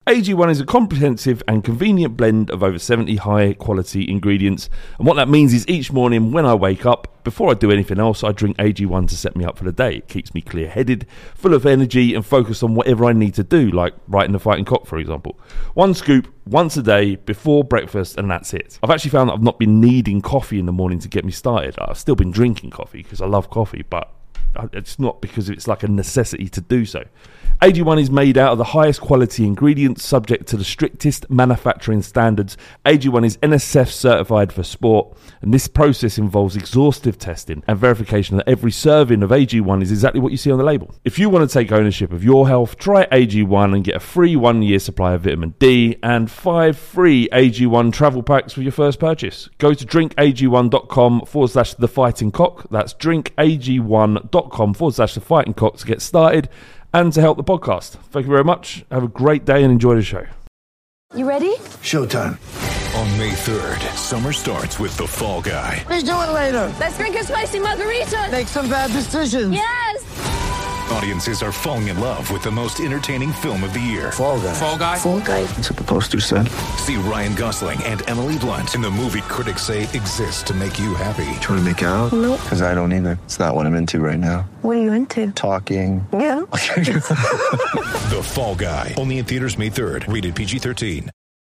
AG1 is a comprehensive and convenient blend of over 70 high-quality ingredients. And what that means is each morning when I wake up, before I do anything else, I drink AG1 to set me up for the day. It keeps me clear-headed, full of energy and focused on whatever I need to do, like writing The Fighting Cock, for example. One scoop once a day before breakfast, and that's it. I've actually found that I've not been needing coffee in the morning to get me started. I've still been drinking coffee because I love coffee, but it's not because it's like a necessity to do so. AG1 is made out of the highest quality ingredients subject to the strictest manufacturing standards. AG1 is NSF certified for sport, and this process involves exhaustive testing and verification that every serving of AG1 is exactly what you see on the label. If you want to take ownership of your health, try AG1 and get a free 1-year supply of vitamin D and 5 free AG1 travel packs with your first purchase. Go to drinkag1.com/thefightingcock. That's drinkag1.com/thefightingcock to get started and to help the podcast. Thank you very much. Have a great day and enjoy the show. You ready? Showtime. On May 3rd, summer starts with The Fall Guy. Let's do it later. Let's drink a spicy margarita. Make some bad decisions. Yes. Audiences are falling in love with the most entertaining film of the year. Fall Guy. Fall Guy? Fall Guy. That's what the poster said. See Ryan Gosling and Emily Blunt in the movie critics say exists to make you happy. Trying to make it out? Nope. Because I don't either. It's not what I'm into right now. What are you into? Talking. Yeah. The Fall Guy. Only in theaters May 3rd. Rated PG-13.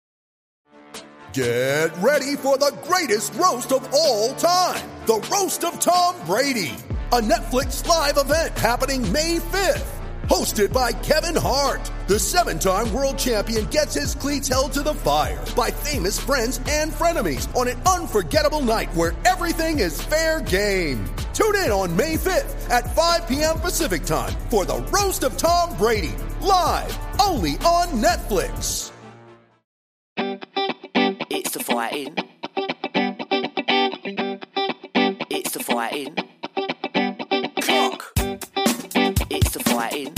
Get ready for the greatest roast of all time. The Roast of Tom Brady. A Netflix live event happening May 5th. Hosted by Kevin Hart. The 7-time world champion gets his cleats held to the fire by famous friends and frenemies on an unforgettable night where everything is fair game. Tune in on May 5th at 5 p.m. Pacific time for the Roast of Tom Brady. Live only on Netflix. It's the fighting. It's the fighting. Cock. It's the fighting.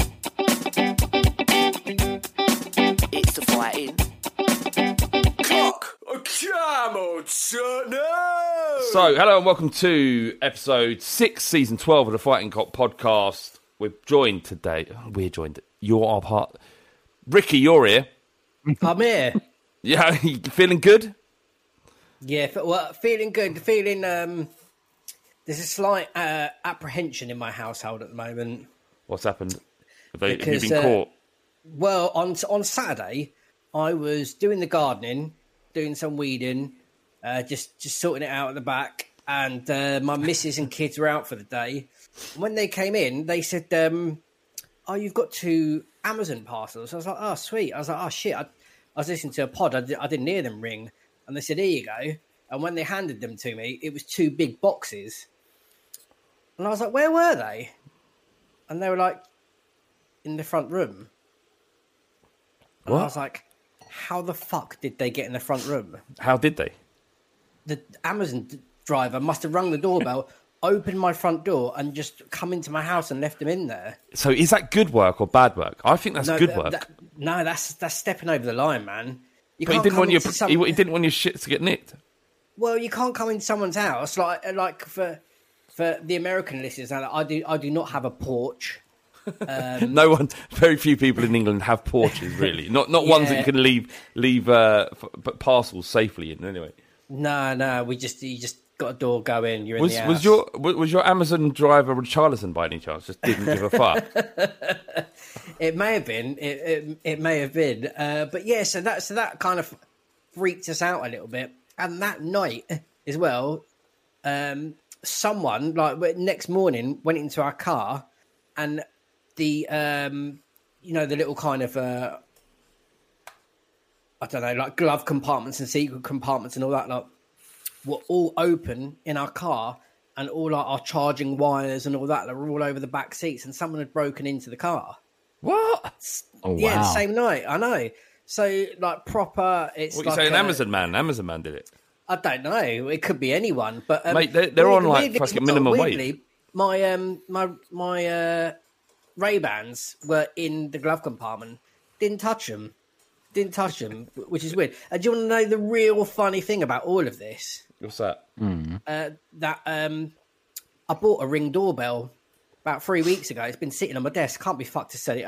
It's the fighting. Cock. Come on, son. So, hello and welcome to episode 6, season 12 of the Fighting Cock podcast. We're joined today. You're our part. Ricky, you're here. I'm here. Yeah, you feeling good? Yeah, feeling good. Feeling, there's a slight apprehension in my household at the moment. What's happened? Have you been caught? Well, on Saturday, I was doing the gardening, doing some weeding, just sorting it out at the back, and my missus and kids were out for the day. When they came in, they said, "Oh, you've got 2 Amazon parcels." I was like, "Oh, sweet." I was like, "Oh, shit." I was listening to a pod. I didn't hear them ring. And they said, "Here you go." And when they handed them to me, it was 2 big boxes. And I was like, "Where were they?" And they were like, "In the front room." And What? I was like, "How the fuck did they get in the front room?" How did they? The Amazon driver must have rung the doorbell, opened my front door, and just come into my house and left them in there. So is that good work or bad work? I think that's good work. That's stepping over the line, man. But he didn't want your shit to get nicked. Well, you can't come into someone's house like for the American listeners. I do not have a porch. No one, very few people in England have porches, really. Not ones that you can leave parcels safely in. Anyway. No, you just got a door, go in. You're in the house. Was your Amazon driver Richarlison by any chance? Just didn't give a fuck. It may have been. It may have been. But yeah, so that kind of freaked us out a little bit. And that night as well, someone next morning went into our car, and the the little kind of I don't know, like glove compartments and secret compartments and all that were all open in our car, and all our charging wires and all that were all over the back seats, and someone had broken into the car. What? Oh, Yeah, wow. the same night. I know. So proper. It's What like you saying? Amazon man? Amazon man did it. I don't know. It could be anyone, but Mate, they're on fucking minimum wage. My Ray-Bans were in the glove compartment. Didn't touch them, which is weird. Do you want to know the real funny thing about all of this? What's that? I bought a Ring doorbell about 3 weeks ago. It's been sitting on my desk. Can't be fucked to set it up.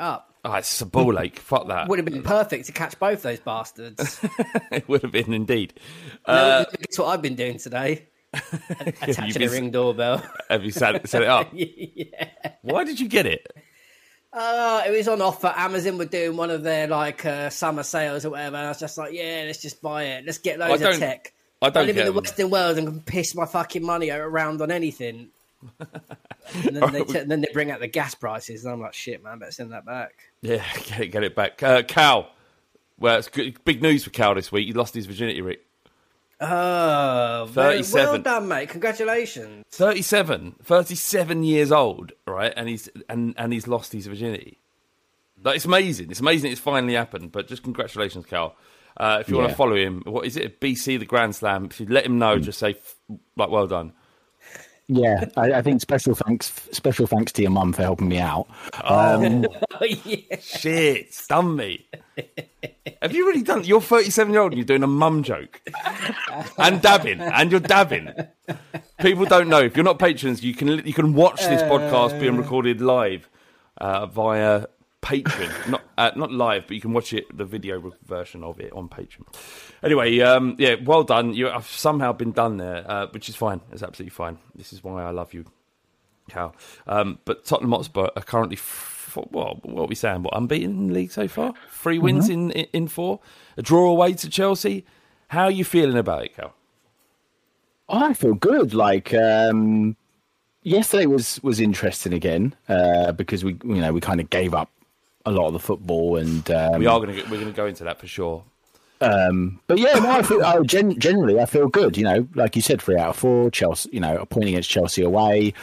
Oh, it's a ball ache. Fuck that. Would have been perfect to catch both those bastards. It would have been indeed. Guess what I've been doing today? Attaching a ring doorbell. Have you set it up? Yeah. Why did you get it? It was on offer. Amazon were doing one of their summer sales or whatever. And I was just like, yeah, let's just buy it. Let's get loads of tech. I live in the Western world and can piss my fucking money around on anything. And then they bring out the gas prices, and I'm like, shit, man, better send that back. Yeah, get it back. Cal, well, it's good, big news for Cal this week. He lost his virginity, Rick. Oh, 37. Well done, mate. Congratulations. 37 years old, right? And he's lost his virginity. Like, it's amazing. It's amazing it's finally happened. But just congratulations, Cal. If you want to follow him, what is it? BC the Grand Slam. If you let him know, just say well done. Yeah, I think special thanks to your mum for helping me out. Yeah. Shit, stun me. Have you really done? You're 37-year-old and you're doing a mum joke and dabbing, and you're dabbing. People don't know. If you're not patrons, you can watch this podcast being recorded live via Patreon. Not live, but you can watch it, the video version of it on Patreon. Anyway, well done. I've somehow been done there, which is fine. It's absolutely fine. This is why I love you, Cal. But Tottenham Hotspur are currently, what are we saying? Unbeaten in the league so far? 3 wins in 4. A draw away to Chelsea. How are you feeling about it, Cal? I feel good. Yesterday was interesting again because we kind of gave up a lot of the football, and we're going to go into that for sure. But yeah, no, I feel generally I feel good. Like you said, 3 out of 4. Chelsea, a point against Chelsea away.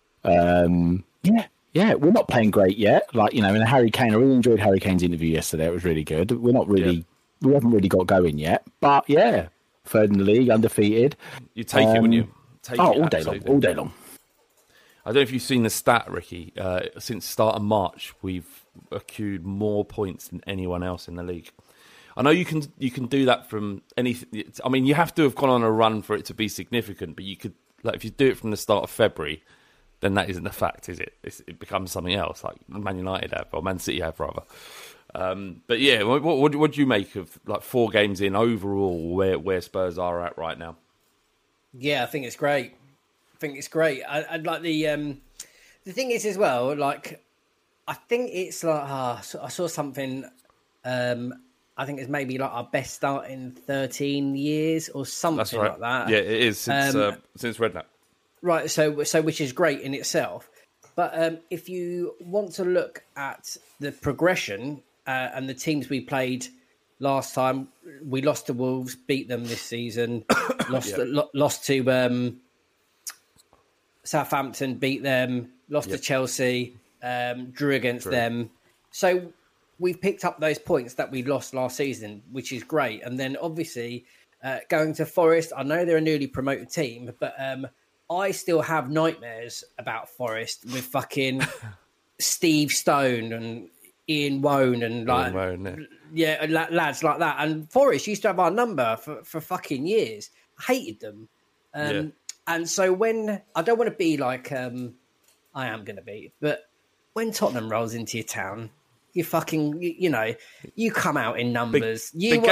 Yeah, we're not playing great yet. In Harry Kane, I really enjoyed Harry Kane's interview yesterday. It was really good. We haven't really got going yet, but yeah, 3rd in the league, undefeated. You take it, wouldn't you? All day long. I don't know if you've seen the stat, Ricky. Since the start of March, we've accrued more points than anyone else in the league. I know you can do that from anything. I mean, you have to have gone on a run for it to be significant, but you could, if you do it from the start of February, then that isn't a fact, is it? It becomes something else, like Man United have, or Man City have, rather. But yeah, what do you make of 4 games in overall where Spurs are at right now? Yeah, I think it's great. I'd like the thing is as well. I think it's I saw something. I think it's maybe our best start in 13 years or something. That's right. Like that. Yeah, it is since Redknapp. Right. So which is great in itself. But if you want to look at the progression and the teams we played last time, we lost to Wolves, beat them this season. Lost to Southampton, beat them. Lost to Chelsea, drew against them. So we've picked up those points that we lost last season, which is great. And then obviously going to Forest, I know they're a newly promoted team, but I still have nightmares about Forest with fucking Steve Stone and Ian Wone and lads like that. And Forest used to have our number for fucking years. I hated them. And so when I don't want to be I am going to be, but when Tottenham rolls into your town, you fucking, you come out in numbers.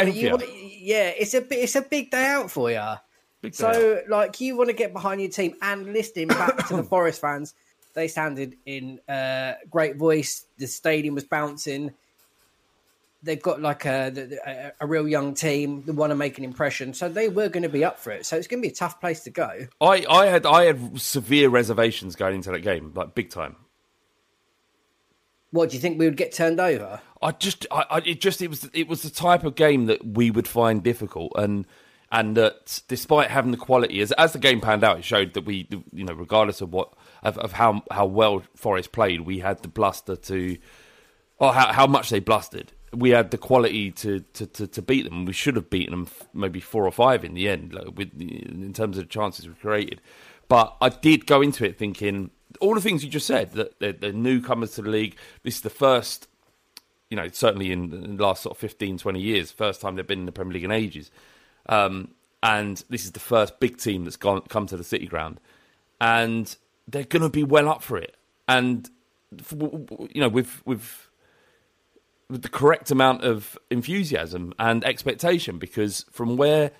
It's a big day out for you. So, you want to get behind your team, and listening back to the Forest fans, they sounded in great voice. The stadium was bouncing. They've got a real young team. They want to make an impression, so they were going to be up for it. So it's going to be a tough place to go. I had severe reservations going into that game, big time. What do you think we would get turned over? It was the type of game that we would find difficult, and that despite having the quality, as the game panned out, it showed that we, regardless of how well Forest played, we had the bluster how much they blustered. We had the quality to beat them. We should have beaten them maybe 4 or 5 in the end, in terms of the chances we created. But I did go into it thinking all the things you just said, that they're newcomers to the league. This is the first, certainly in the last sort of 15, 20 years, first time they've been in the Premier League in ages. And this is the first big team that's come to the City Ground. And they're going to be well up for it. And, with with the correct amount of enthusiasm and expectation, because from where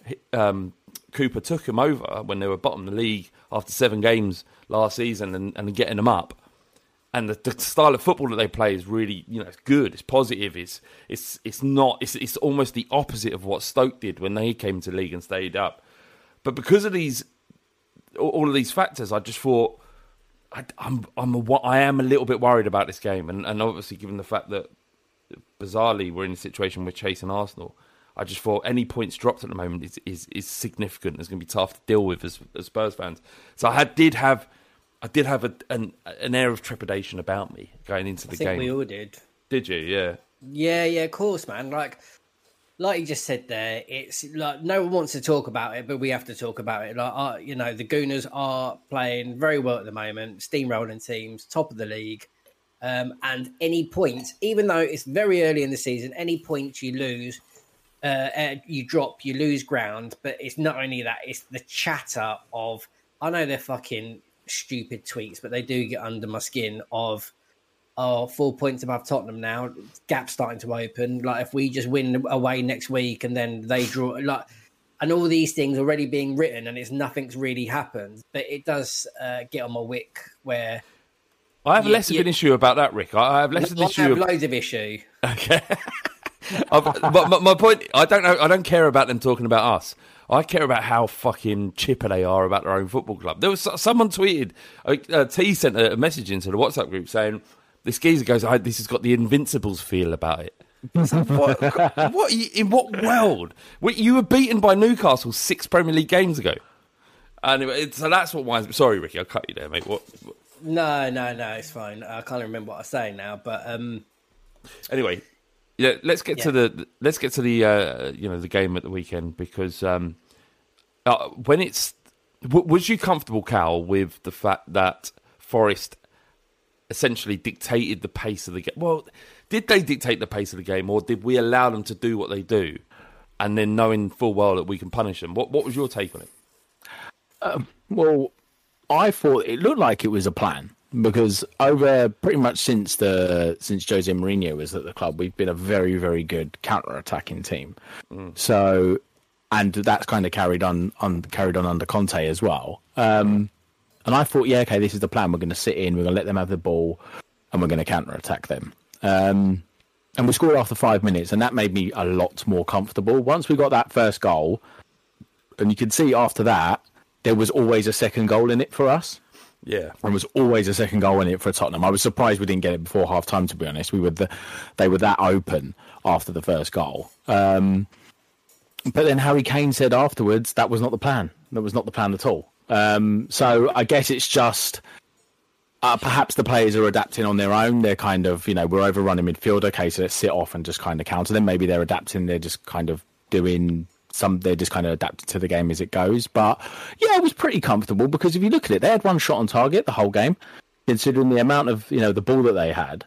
Cooper took him over when they were bottom of the league after 7 games last season and getting them up, and the style of football that they play is really, it's good, it's positive, it's almost the opposite of what Stoke did when they came to the league and stayed up. But because of all of these factors, I just thought I am a little bit worried about this game, and obviously given the fact that bizarrely we're in a situation we're chasing Arsenal, I just thought any points dropped at the moment is significant. It's going to be tough to deal with as Spurs fans. So I did have an air of trepidation about me going into the game. I think we all did. Did you? Yeah. Yeah, of course, man. Like you just said there, it's like no one wants to talk about it, but we have to talk about it. The Gooners are playing very well at the moment, steamrolling teams, top of the league. And any points, even though it's very early in the season, any points you lose, you drop, you lose ground. But it's not only that, it's the chatter of, I know they're fucking stupid tweets, but they do get under my skin of, 4 points above Tottenham now, gap starting to open. Like if we just win away next week and then they draw, and all these things already being written and nothing's really happened. But it does get on my wick where I have less of an issue about that, Rick. I have less of an issue. I have loads of issue. Okay. But my point, I don't care about them talking about us. I care about how fucking chipper they are about their own football club. There was someone tweeted, T sent a message into the WhatsApp group saying, this geezer goes, this has got the Invincibles feel about it. What in what world? You were beaten by Newcastle 6 Premier League games ago. Anyway, so that's what winds. Sorry, Ricky, I cut you there, mate. What? No, it's fine. I can't remember what I was saying now, but anyway, yeah. Let's get to the the game at the weekend, because when it's was you comfortable, Cal, with the fact that Forest essentially dictated the pace of the game? Well, did they dictate the pace of the game, or did we allow them to do what they do, and then knowing full well that we can punish them? What was your take on it? Well, I thought it looked like it was a plan, because over pretty much since Jose Mourinho was at the club, we've been a very, very good counter-attacking team. So, and that's kind of carried on under Conte as well. And I thought, this is the plan. We're going to sit in, we're going to let them have the ball, and we're going to counter-attack them. And we scored after 5 minutes, and that made me a lot more comfortable. Once we got that first goal, and you could see after that, there was always a second goal in it for us. Yeah. There was always a second goal in it for Tottenham. I was surprised we didn't get it before half-time, to be honest. They were that open after the first goal. But then Harry Kane said afterwards, that was not the plan. That was not the plan at all. So I guess it's just perhaps the players are adapting on their own. They're kind of, we're overrunning midfield. Okay, so let's sit off and just kind of counter them. Maybe they're adapting. They're just kind of they're just kind of adapting to the game as it goes. But yeah, I was pretty comfortable, because if you look at it, they had one shot on target the whole game, considering the amount of, the ball that they had.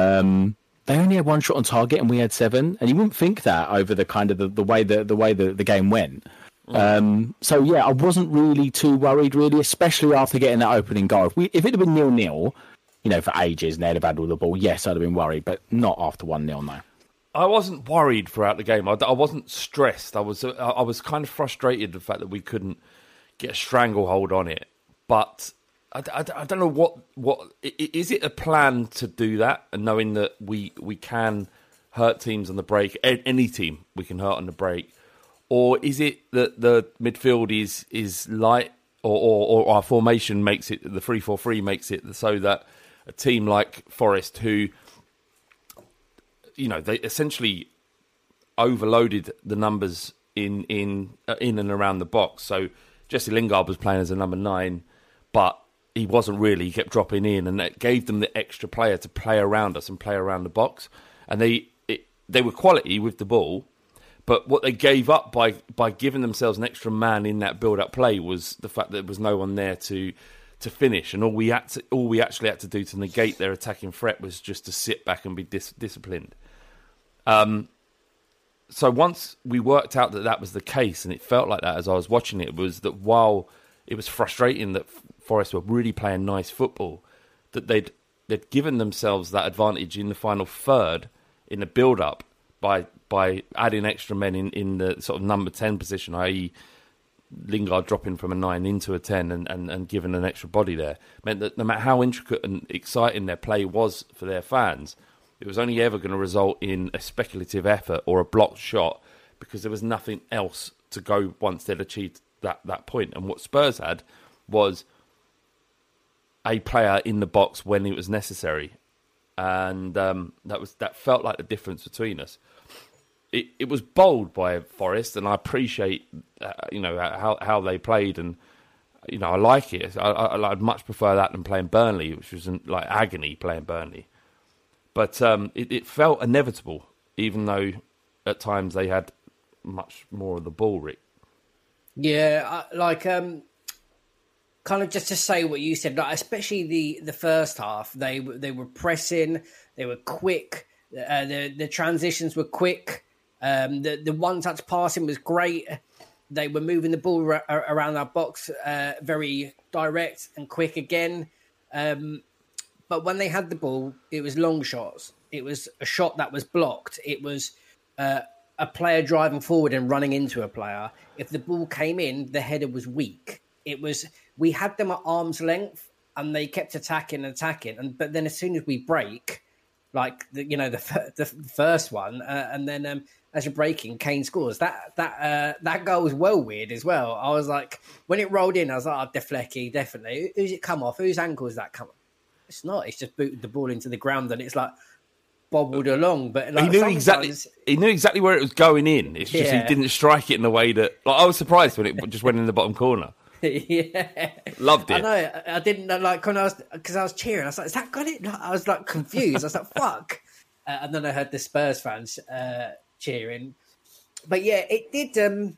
They only had one shot on target and we had 7. And you wouldn't think that over the kind of the way the game went. So yeah, I wasn't really too worried, really, especially after getting that opening goal. If it had been 0-0, for ages, and they'd have had all the ball, yes, I'd have been worried, but not after 1-0, no. I wasn't worried throughout the game. I wasn't stressed. I was kind of frustrated the fact that we couldn't get a stranglehold on it. But I don't know what is it a plan to do that, and knowing that we can hurt teams on the break, any team we can hurt on the break. Or is it that the midfield is light, or our formation makes it, the 3-4-3 makes it so that a team like Forest, who, they essentially overloaded the numbers in and around the box. So Jesse Lingard was playing as a number 9, but he wasn't really. He kept dropping in, and that gave them the extra player to play around us and play around the box. And they were quality with the ball. But what they gave up by giving themselves an extra man in that build-up play was the fact that there was no one there to finish, and all we actually had to do to negate their attacking threat was just to sit back and be disciplined. So once we worked out that was the case, and it felt like that as I was watching it, was that while it was frustrating that Forest were really playing nice football, that they'd given themselves that advantage in the final third in the build-up by adding extra men in the sort of number 10 position, i.e. Lingard dropping from a 9 into a 10 and giving an extra body there, meant that no matter how intricate and exciting their play was for their fans, it was only ever going to result in a speculative effort or a blocked shot because there was nothing else to go once they'd achieved that point. And what Spurs had was a player in the box when it was necessary. And that felt like the difference between us. It was bold by Forest, and I appreciate how they played, and I like it. I'd much prefer that than playing Burnley, which was like agony playing Burnley. But it felt inevitable, even though at times they had much more of the ball, Rick. Yeah, kind of just to say what you said, like especially the first half, they were pressing, they were quick, the transitions were quick, the one-touch passing was great. They were moving the ball around our box very direct and quick again. But when they had the ball, it was long shots. It was a shot that was blocked. It was a player driving forward and running into a player. If the ball came in, the header was weak. We had them at arm's length, and they kept attacking. But then as soon as we break, like the first one, and then as you're breaking, Kane scores. That goal was well weird as well. I was like, when it rolled in, I was like, oh, Deflecki, definitely. Who's it come off? Whose ankle is that come off? It's not. It's just booted the ball into the ground, and it's like bobbled along. But like, he knew exactly where it was going in. It's just he didn't strike it in the way that. Like, I was surprised when it just went in the bottom corner. Yeah, loved it. I know. I didn't know, like when I was cheering. I was like, "Is that got it?" Like, I was like confused. I was like, "Fuck!" And then I heard the Spurs fans cheering. But yeah, it did.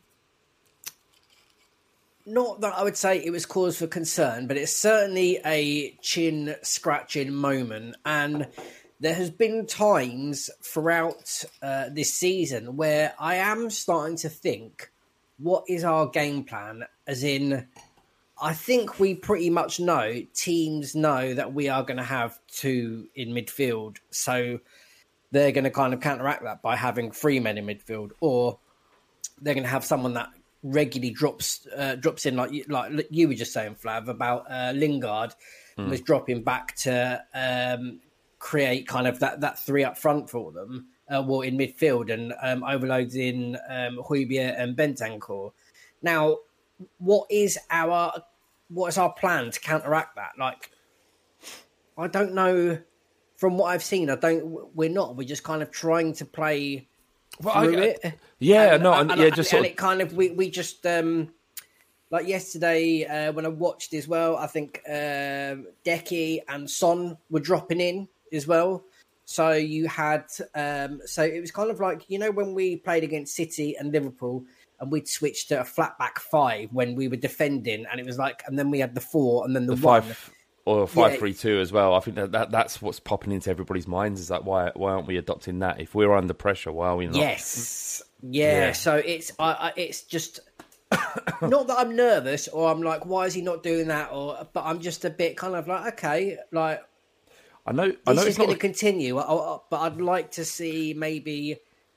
Not that I would say it was cause for concern, but it's certainly a chin scratching moment. And there has been times throughout this season where I am starting to think, what is our game plan? As in, I think we pretty much know, teams know that we are going to have two in midfield. So they're going to kind of counteract that by having 3 men in midfield, or they're going to have someone that regularly drops in, like you were just saying, Flav, about Lingard was dropping back to create kind of that 3 up front for them. In midfield, and overloads in Højbjerg and Bentancur. Now, what is our plan to counteract that? Like, I don't know. From what I've seen, we're just kind of trying to play through it. Yeah, and it kind of we just like yesterday when I watched as well. I think Decky and Son were dropping in as well. So you had, so it was kind of like, when we played against City and Liverpool and we'd switched to a flat back 5 when we were defending, and it was like, and then we had the 4 and then the 1. 5 or 5-3-2 as well. I think that's what's popping into everybody's minds, is that why aren't we adopting that? If we're under pressure, why are we not? Yes. Yeah. So it's just not that I'm nervous or I'm like, why is he not doing that? But I'm just a bit kind of like, okay, like, I know this it's is going to continue, but I'd like to see maybe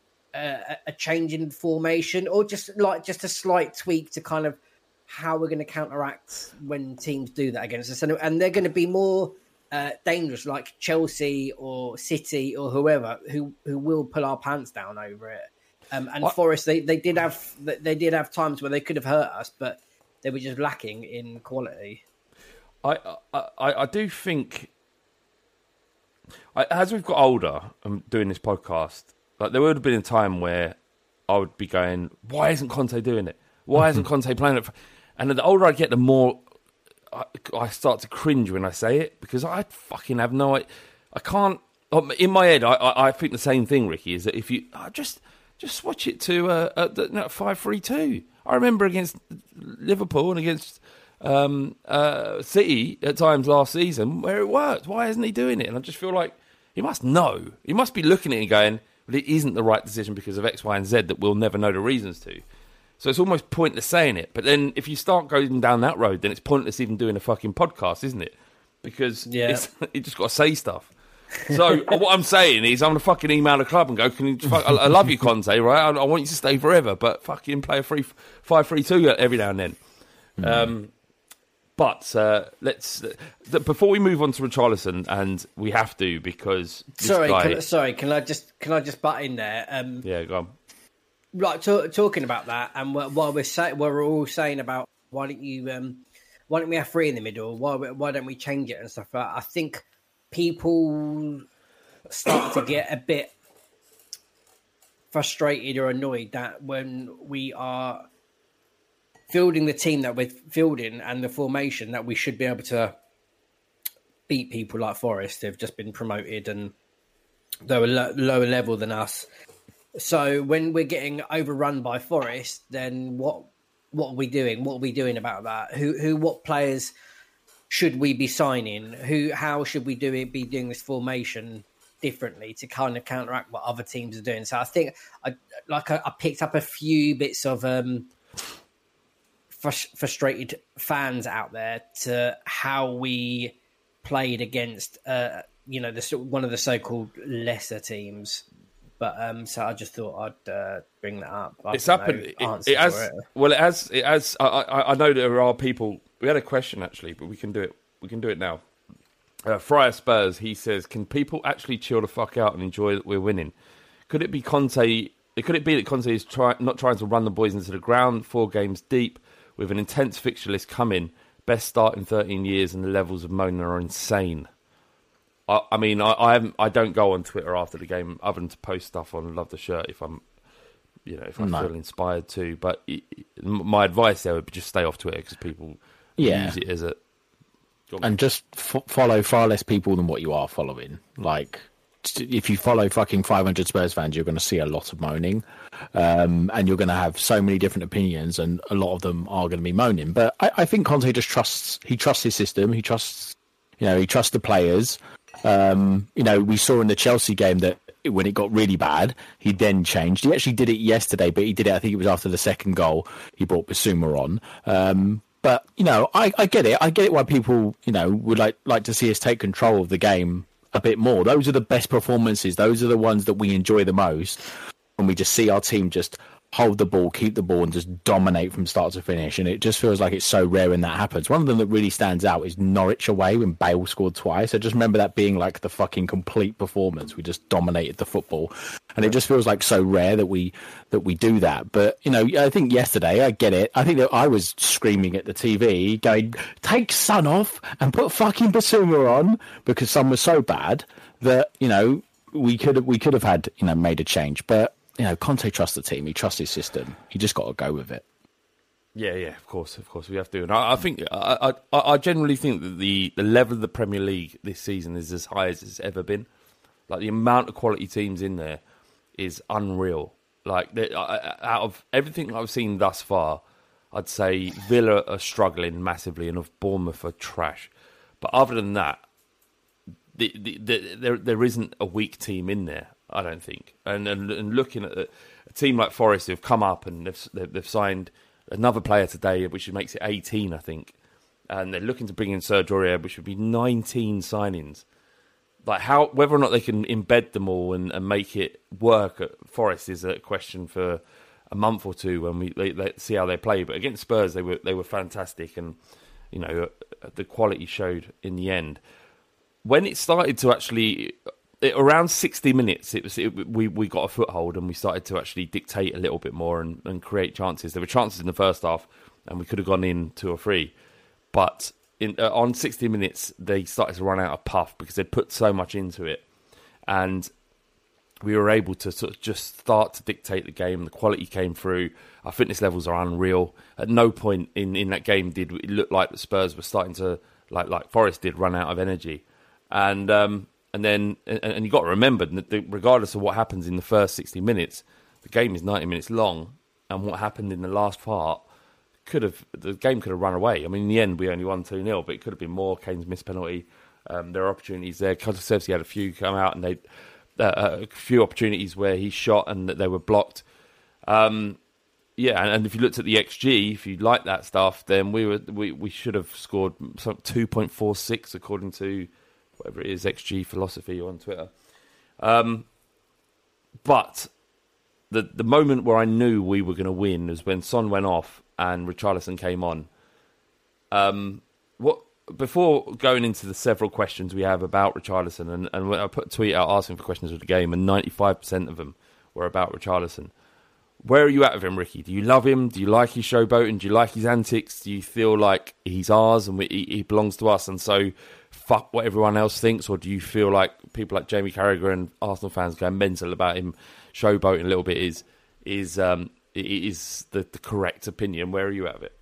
a change in formation, or just a slight tweak to kind of how we're going to counteract when teams do that against us, and they're going to be more dangerous, like Chelsea or City or whoever who will pull our pants down over it. And Forest, they did have times where they could have hurt us, but they were just lacking in quality. I do think. As we've got older and doing this podcast, like there would have been a time where I would be going, why isn't Conte doing it? Why isn't Conte playing it? And the older I get, the more I start to cringe when I say it, because I fucking have no idea. I can't. In my head, I think the same thing, Ricky, is that if you just switch it to 5-3-2. I remember against Liverpool and against City at times last season where it worked. Why isn't he doing it? And I just feel like he must know. He must be looking at it and going, well, it isn't the right decision because of X, Y, and Z that we'll never know the reasons to. So it's almost pointless saying it. But then if you start going down that road, then it's pointless even doing a fucking podcast, isn't it? Because you just got to say stuff. So what I'm saying is, I'm gonna fucking email the club and go, "Can you? I love you, Conte, right? I want you to stay forever, but fucking play a 5-3-2 every now and then." But let's before we move on to Richarlison, and we have to because this guy... Can I just butt in there? Yeah, go on. Right, talking about that, and what we're all saying about why don't we have three in the middle? Why don't we change it and stuff? I think people start to get a bit frustrated or annoyed that when we are fielding the team that we're fielding and the formation, that we should be able to beat people like Forest who've just been promoted and they're a lower level than us. So when we're getting overrun by Forest, then what are we doing? What are we doing about that? What players should we be signing? How should we be doing this formation differently to kind of counteract what other teams are doing? So I think I picked up a few bits of frustrated fans out there to how we played against one of the so-called lesser teams. But so I just thought I'd bring that up. It's happened. It has. I know there are people. We had a question actually, but we can do it. We can do it now. Friar Spurs. He says, "Can people actually chill the fuck out and enjoy that we're winning? Could it be Conte? Could it be that Conte is not trying to run the boys into the ground? 4 games deep with an intense fixture list coming. Best start in 13 years, and the levels of moaning are insane." I don't go on Twitter after the game other than to post stuff on Love the Shirt if I'm feel inspired to. But my advice there would be just stay off Twitter because people use it as a... And just follow far less people than what you are following. Like, if you follow fucking 500 Spurs fans, you're going to see a lot of moaning. And you're going to have so many different opinions, and a lot of them are going to be moaning. But I think Conte just trusts his system. He trusts the players. We saw in the Chelsea game that when it got really bad, he then changed. He actually did it yesterday, but he did it, I think it was after the second goal, he brought Bissouma on. But, I get it. I get it why people, would like to see us take control of the game a bit more. Those are the best performances. Those are the ones that we enjoy the most. When we just see our team just hold the ball, keep the ball, and just dominate from start to finish. And it just feels like it's so rare when that happens. One of them that really stands out is Norwich away when Bale scored twice. I just remember that being like the fucking complete performance. We just dominated the football. And it just feels like so rare that we do that. But, I think yesterday, I get it. I think that I was screaming at the TV going, take Son off and put fucking Bissouma on, because Son was so bad that, we could have had, made a change. But, Conte trusts the team. He trusts his system. He just got to go with it. Yeah, of course, we have to. And I think I generally think that the level of the Premier League this season is as high as it's ever been. Like, the amount of quality teams in there is unreal. Like, out of everything I've seen thus far, I'd say Villa are struggling massively, and of Bournemouth are trash. But other than that, there isn't a weak team in there, I don't think. And looking at a team like Forest who've come up and they've signed another player today, which makes it 18, I think. And they're looking to bring in Serge Aurier, which would be 19 signings. Like, whether or not they can embed them all and make it work at Forest is a question for a month or two when they see how they play. But against Spurs, they were fantastic, and the quality showed in the end. When it started to actually, around 60 minutes, we got a foothold and we started to actually dictate a little bit more and create chances. There were chances in the first half, and we could have gone in 2 or 3, but on 60 minutes they started to run out of puff because they'd put so much into it, and we were able to sort of just start to dictate the game. The quality came through. Our fitness levels are unreal. At no point in that game did it look like the Spurs were starting to, like Forest did, run out of energy. And then you got to remember that regardless of what happens in the first 60 minutes, the game is 90 minutes long, and what happened in the last part the game could have run away. I mean, in the end, we only won 2-0, but it could have been more. Kane's missed penalty. There are opportunities there. Kulusevski had a few come out, and a few opportunities where he shot and that they were blocked. And if you looked at the XG, if you like that stuff, then we should have scored 2.46 according to whatever it is, XG Philosophy on Twitter. But the moment where I knew we were going to win was when Son went off and Richarlison came on. Before going into the several questions we have about Richarlison, and when I put a tweet out asking for questions of the game, and 95% of them were about Richarlison. Where are you at with him, Ricky? Do you love him? Do you like his showboating? Do you like his antics? Do you feel like he's ours and he belongs to us, and so fuck what everyone else thinks? Or do you feel like people like Jamie Carragher and Arsenal fans going mental about him showboating a little bit is the correct opinion? Where are you at with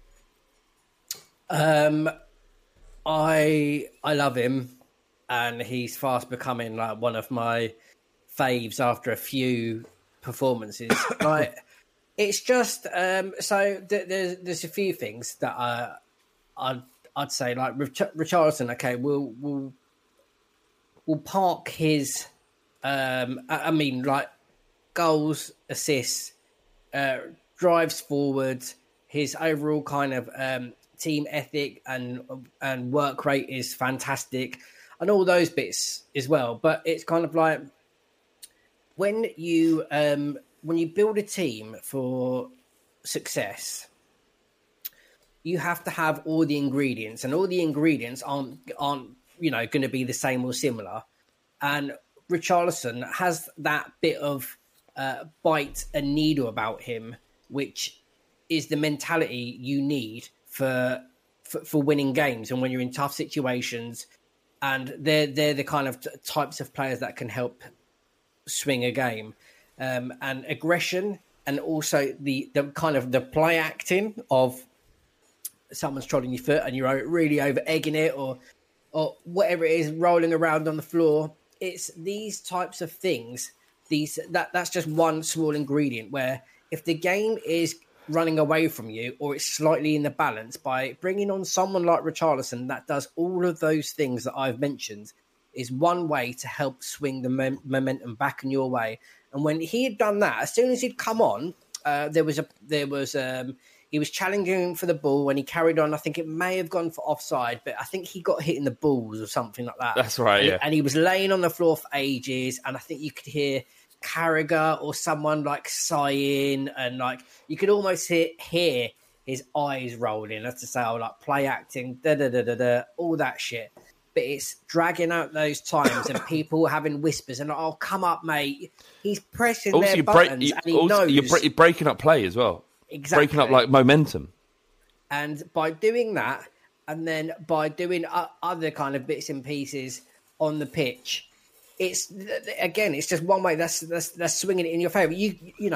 it? I love him, and he's fast becoming like one of my faves after a few performances. Like, it's just so there's a few things that I'd say, like Richarlison. Okay, we'll park his I mean, like, goals, assists, drives forward, his overall kind of team ethic and work rate is fantastic, and all those bits as well. But it's kind of like when you build a team for success, you have to have all the ingredients, and all the ingredients aren't going to be the same or similar. And Richarlison has that bit of bite and needle about him, which is the mentality you need for winning games and when you're in tough situations. And they're the kind of types of players that can help swing a game, and aggression, and also the kind of the play acting of someone's trotting your foot and you're really over egging it or whatever it is, rolling around on the floor. It's these types of things. That's just one small ingredient where if the game is running away from you or it's slightly in the balance, by bringing on someone like Richarlison that does all of those things that I've mentioned, is one way to help swing the momentum back in your way. And when he had done that, as soon as he'd come on, he was challenging for the ball when he carried on. I think it may have gone for offside, but I think he got hit in the balls or something like that. That's right, yeah. And he was laying on the floor for ages, and I think you could hear Carragher or someone like sighing, and like you could almost hear his eyes rolling, as to say, like play acting, all that shit. But it's dragging out those times and people having whispers and, oh, come up, mate. He's pressing also, their buttons and he knows. You're breaking up play as well. Exactly. Breaking up, like, momentum. And by doing that, and then by doing other kind of bits and pieces on the pitch, it's just one way. That's swinging it in your favour. You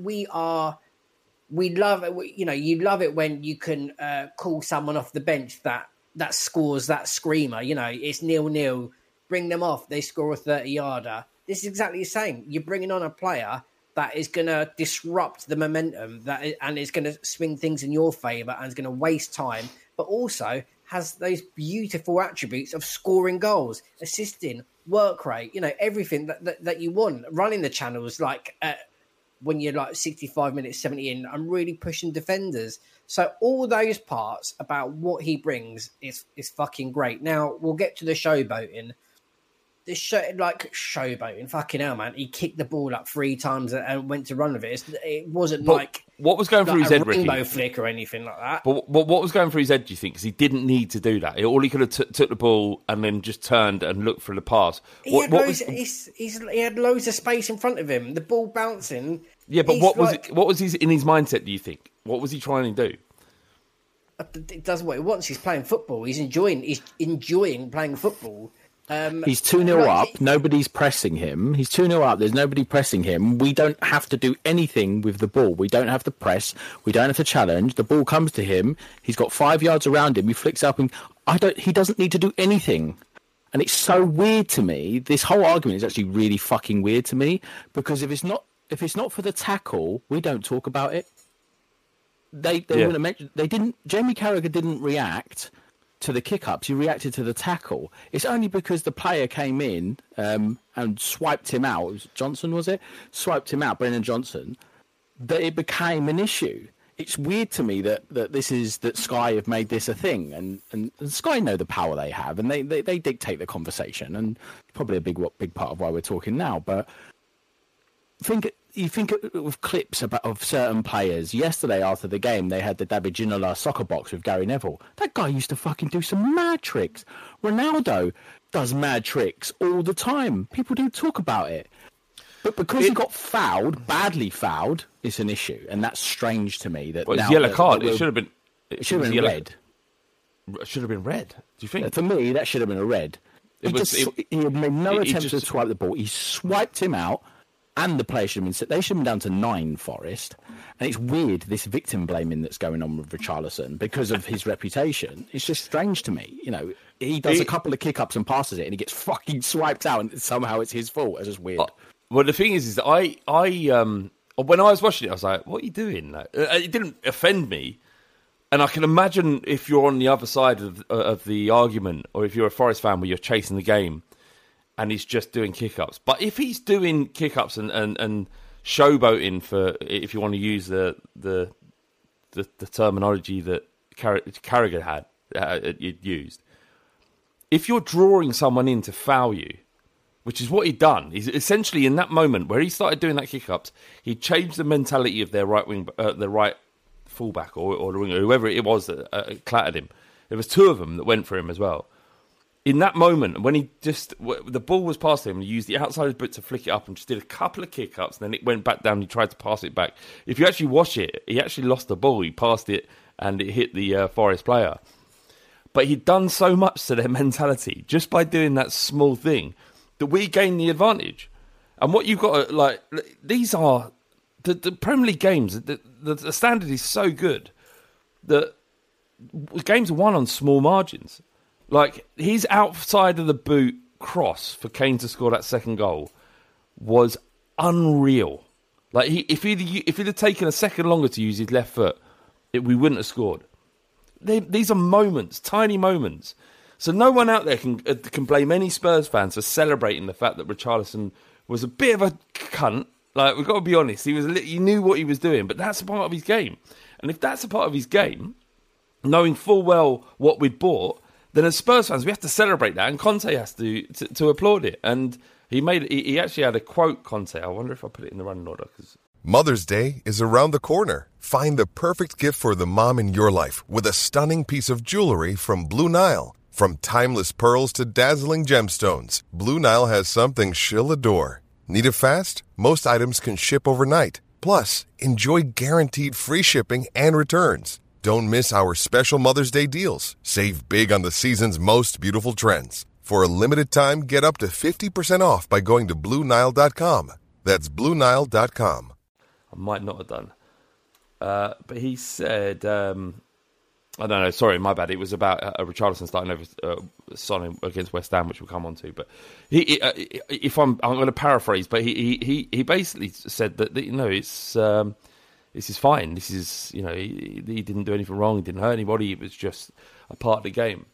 love it. You love it when you can call someone off the bench that scores that screamer. It's 0-0. Bring them off. They score a 30-yarder. This is exactly the same. You're bringing on a player that is going to disrupt the momentum and is going to swing things in your favour and is going to waste time, but also has those beautiful attributes of scoring goals, assisting, work rate, everything that you want, running the channels, like when you're like 65 minutes, 70 in, I'm really pushing defenders. So all those parts about what he brings is fucking great. Now, we'll get to the showboating. Showboating, fucking hell, man. He kicked the ball up 3 times and went to run with it. It wasn't like what was going through his head, Ricky? Rainbow flick or anything like that. But what was going through his head, do you think? Because he didn't need to do that. All he could have took the ball and then just turned and looked for the pass. He had loads of space in front of him. The ball bouncing. Yeah, but what was in his mindset, do you think? What was he trying to do? It does what he wants. He's playing football. He's enjoying playing football. He's 2-0 up. Nobody's pressing him. He's 2-0 up. There's nobody pressing him. We don't have to do anything with the ball. We don't have to press. We don't have to challenge. The ball comes to him. He's got 5 yards around him. He flicks up, and he doesn't need to do anything. And it's so weird to me. This whole argument is actually really fucking weird to me, because if it's not for the tackle, we don't talk about it. They wouldn't mention. They didn't. Jamie Carragher didn't react to the kick-ups. He reacted to the tackle. It's only because the player came in and swiped him out. It was Johnson, was it? Swiped him out, Brennan Johnson, that it became an issue. it's weird to me that Sky have made this a thing, and Sky know the power they have, and they dictate the conversation, and probably a big part of why we're talking now. But you think of clips of certain players. Yesterday after the game, they had the David Ginola soccer box with Gary Neville. That guy used to fucking do some mad tricks. Ronaldo does mad tricks all the time. People don't talk about it. But because he got fouled, badly fouled, it's an issue, and that's strange to me. That it's yellow card. It should have been. It should have been red. It should have been red. Do you think? For me, that should have been a red. He had made no attempt to swipe the ball. He swiped him out, and the player should have been. They should have been down to 9. Forest, and it's weird this victim blaming that's going on with Richarlison because of his reputation. It's just strange to me. You know, he does a couple of kick-ups and passes it, and he gets fucking swiped out, and somehow it's his fault. It's just weird. Well, the thing is that I when I was watching it, I was like, "What are you doing?" It didn't offend me, and I can imagine if you're on the other side of the argument, or if you're a Forest fan where you're chasing the game, and he's just doing kick-ups. But if he's doing kick-ups and showboating, for if you want to use the terminology that Carragher had used, if you're drawing someone in to foul you, which is what he'd done. He's essentially in that moment where he started doing that kick-ups, he changed the mentality of their right wing, the right fullback or the winger, whoever it was that clattered him. There was 2 of them that went for him as well. In that moment, when the ball was passed to him, he used the outside of his boot to flick it up and just did a couple of kick-ups, and then it went back down and he tried to pass it back. If you actually watch it, he actually lost the ball. He passed it and it hit the Forest player. But he'd done so much to their mentality just by doing that small thing that we gain the advantage. And what you've got to, these are the Premier League games, the standard is so good that games are won on small margins. Like, his outside of the boot cross for Kane to score that second goal was unreal. Like, if he'd have taken a second longer to use his left foot, we wouldn't have scored. These are moments, tiny moments. So no one out there can blame any Spurs fans for celebrating the fact that Richarlison was a bit of a cunt. Like, we've got to be honest, he knew what he was doing, but that's a part of his game. And if that's a part of his game, knowing full well what we'd bought, then as Spurs fans we have to celebrate that, and Conte has to applaud it. And he actually had a quote, Conte. I wonder if I put it in the running order. Mother's Day is around the corner. Find the perfect gift for the mom in your life with a stunning piece of jewelry from Blue Nile. From timeless pearls to dazzling gemstones, Blue Nile has something she'll adore. Need it fast? Most items can ship overnight. Plus, enjoy guaranteed free shipping and returns. Don't miss our special Mother's Day deals. Save big on the season's most beautiful trends. For a limited time, get up to 50% off by going to BlueNile.com. That's BlueNile.com. I might not have done. But he said... I don't know, sorry, my bad. It was about Richarlison starting over Son against West Ham, which we'll come on to. But I'm going to paraphrase, but he basically said that it's this is fine. This is, he didn't do anything wrong. He didn't hurt anybody. It was just a part of the game.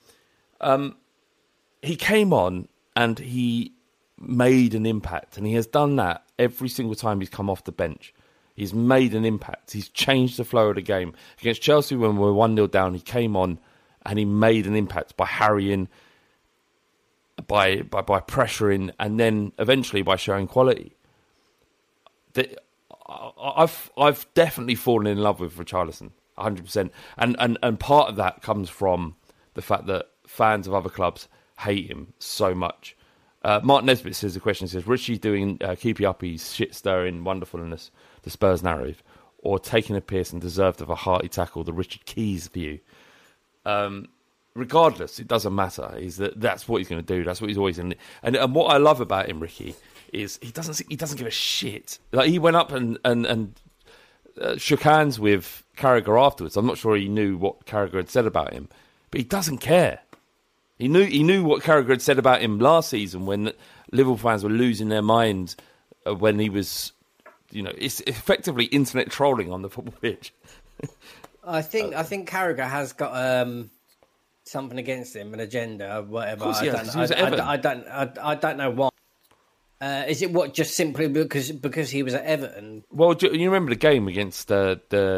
He came on and he made an impact, and he has done that every single time he's come off the bench. He's made an impact. He's changed the flow of the game. Against Chelsea, when we were 1-0 down, he came on and he made an impact by harrying, by pressuring, and then eventually by showing quality. I've definitely fallen in love with Richarlison, 100%. And part of that comes from the fact that fans of other clubs hate him so much. Mark Nesbitt says the question says, Richie doing keepy uppy's shit-stirring wonderfulness, the Spurs narrative, or taking a piss and deserved of a hearty tackle, the Richard Keys view. Regardless, it doesn't matter. That's what he's going to do. That's what he's always in. And what I love about him, Ricky, is he doesn't give a shit. Like, he went up and shook hands with Carragher afterwards. I'm not sure he knew what Carragher had said about him, but he doesn't care. He knew what Carragher had said about him last season when Liverpool fans were losing their minds when he was, it's effectively internet trolling on the football pitch. I think Carragher has got something against him, an agenda, whatever. Of course he has, I don't know why. Is it just simply because he was at Everton? Well, you remember the game against the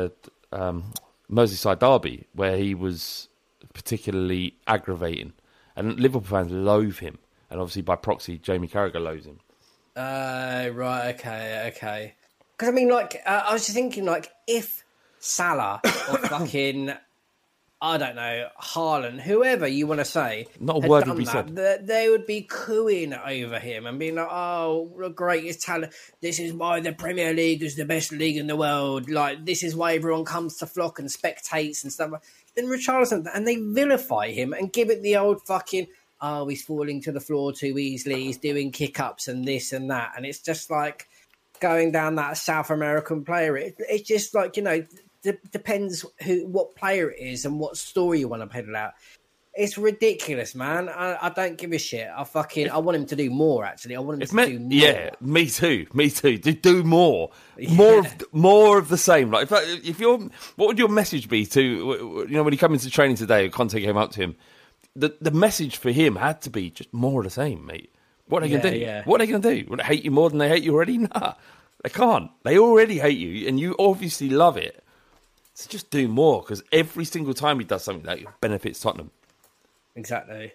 Merseyside derby, where he was particularly aggravating, and Liverpool fans loathe him, and obviously by proxy, Jamie Carragher loathes him. Right, okay. Because I mean, like, I was just thinking, like, if Salah or fucking, I don't know, Haaland, whoever you want to say, not a word would be said. They would be cooing over him and being like, "Oh, the greatest talent! This is why the Premier League is the best league in the world. Like, this is why everyone comes to flock and spectates and stuff." Then Richarlison, and they vilify him and give it the old fucking, "Oh, he's falling to the floor too easily. He's doing kick-ups and this and that," and it's just like going down that South American player. It's just like, you know. Depends what player it is and what story you want to peddle out. It's ridiculous, man. I don't give a shit. I want him to do more. Actually, I want him to do more. Yeah, me too. Do more, more of the same. Like, if you're, what would your message be to, you know, when he came into training today, Conte came up to him. The message for him had to be just more of the same, mate. What are they going to do? Yeah. What are they going to do? Would they hate you more than they hate you already? Nah, they can't. They already hate you, and you obviously love it. So just do more, because every single time he does something that benefits Tottenham. Exactly.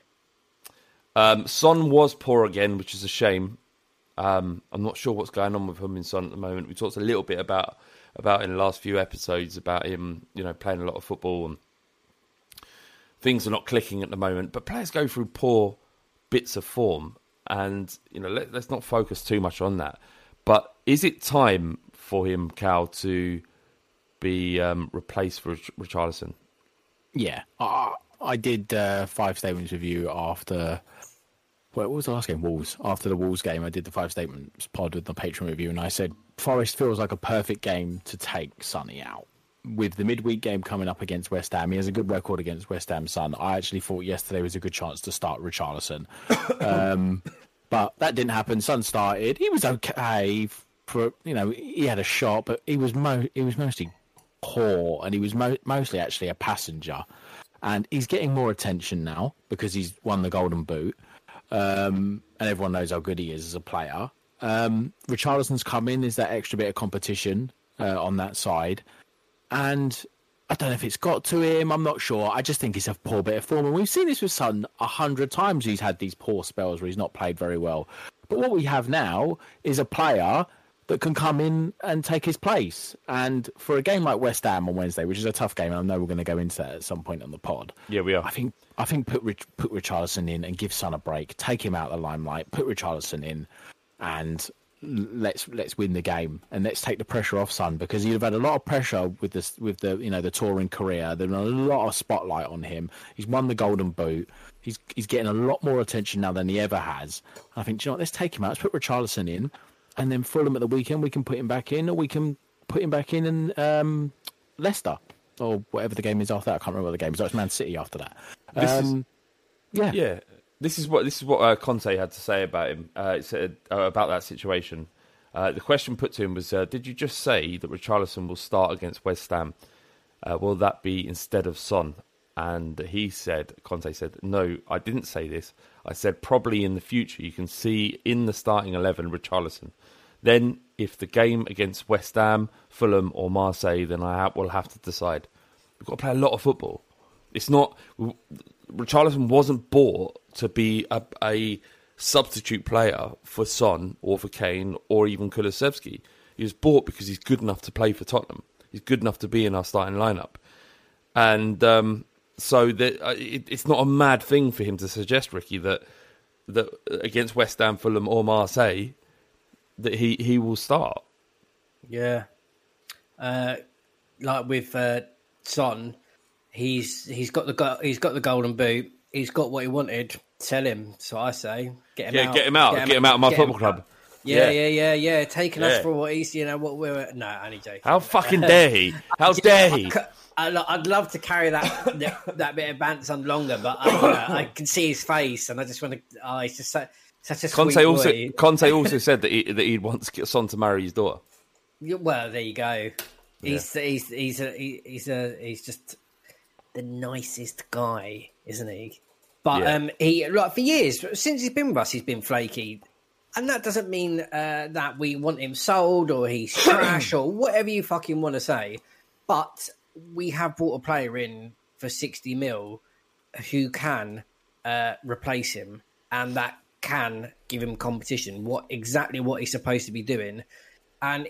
Son was poor again, which is a shame. I'm not sure what's going on with him in Son at the moment. We talked a little bit about in the last few episodes about him, you know, playing a lot of football and things are not clicking at the moment. But players go through poor bits of form, and you know, let's not focus too much on that. But is it time for him, Cal, to be replaced for Richarlison? Yeah, I did 5 statements with you after. What was the last game? Wolves. After the Wolves game, I did the 5 statements pod with the Patreon review, and I said Forest feels like a perfect game to take Sonny out. With the midweek game coming up against West Ham, he has a good record against West Ham. Son, I actually thought yesterday was a good chance to start Richarlison, but that didn't happen. Son started. He was okay for, you know, he had a shot, but he was mostly poor, and he was mostly actually a passenger, and he's getting more attention now because he's won the Golden Boot, and everyone knows how good he is as a player. Richarlison's come in, is that extra bit of competition on that side, and I don't know if it's got to him, I'm not sure. I just think he's a poor bit of form, and we've seen this with Son 100 times. He's had these poor spells where he's not played very well, but what we have now is a player that can come in and take his place. And for a game like West Ham on Wednesday, which is a tough game, and I know we're going to go into that at some point on the pod. Yeah, we are. I think put Richarlison in and give Son a break. Take him out of the limelight. Put Richarlison in, and let's win the game, and let's take the pressure off Son, because he'd have had a lot of pressure with the you know, the touring career. There's a lot of spotlight on him. He's won the Golden Boot. He's getting a lot more attention now than he ever has. And I think, do you know what? Let's take him out. Let's put Richarlison in. And then Fulham at the weekend, we can put him back in, or we can put him back in Leicester, or whatever the game is after that. I can't remember what the game is. It's Man City after that. This is what Conte had to say about him. It said about that situation. The question put to him was, "Did you just say that Richarlison will start against West Ham? Will that be instead of Son?" And Conte said, "No, I didn't say this. I said probably in the future you can see in the starting 11 Richarlison. Then if the game against West Ham, Fulham or Marseille, then I will have to decide. We've got to play a lot of football. It's not... Richarlison wasn't bought to be a substitute player for Son or for Kane or even Kulusevski. He was bought because he's good enough to play for Tottenham. He's good enough to be in our starting lineup. And... So it's not a mad thing for him to suggest, Ricky, that against West Ham, Fulham or Marseille, that he will start. Yeah, like with Son, he's got the Golden Boot. He's got what he wanted. Sell him. So I say, get him out. Get him out of my football club. Yeah. Taking us for what he's, you know, what we're... No, only joking. How fucking dare he? How dare he? I'd love to carry that bit of banter on longer, but I can see his face, and I just want to... Oh, he's just such a sweet boy. Conte also said that he'd want to get Son to marry his daughter. Well, there you go. Yeah. He's just the nicest guy, isn't he? But he, like, for years, since he's been with us, he's been flaky. And that doesn't mean that we want him sold or he's trash or whatever you fucking want to say. But we have brought a player in for 60 mil who can replace him, and that can give him competition. What he's supposed to be doing, and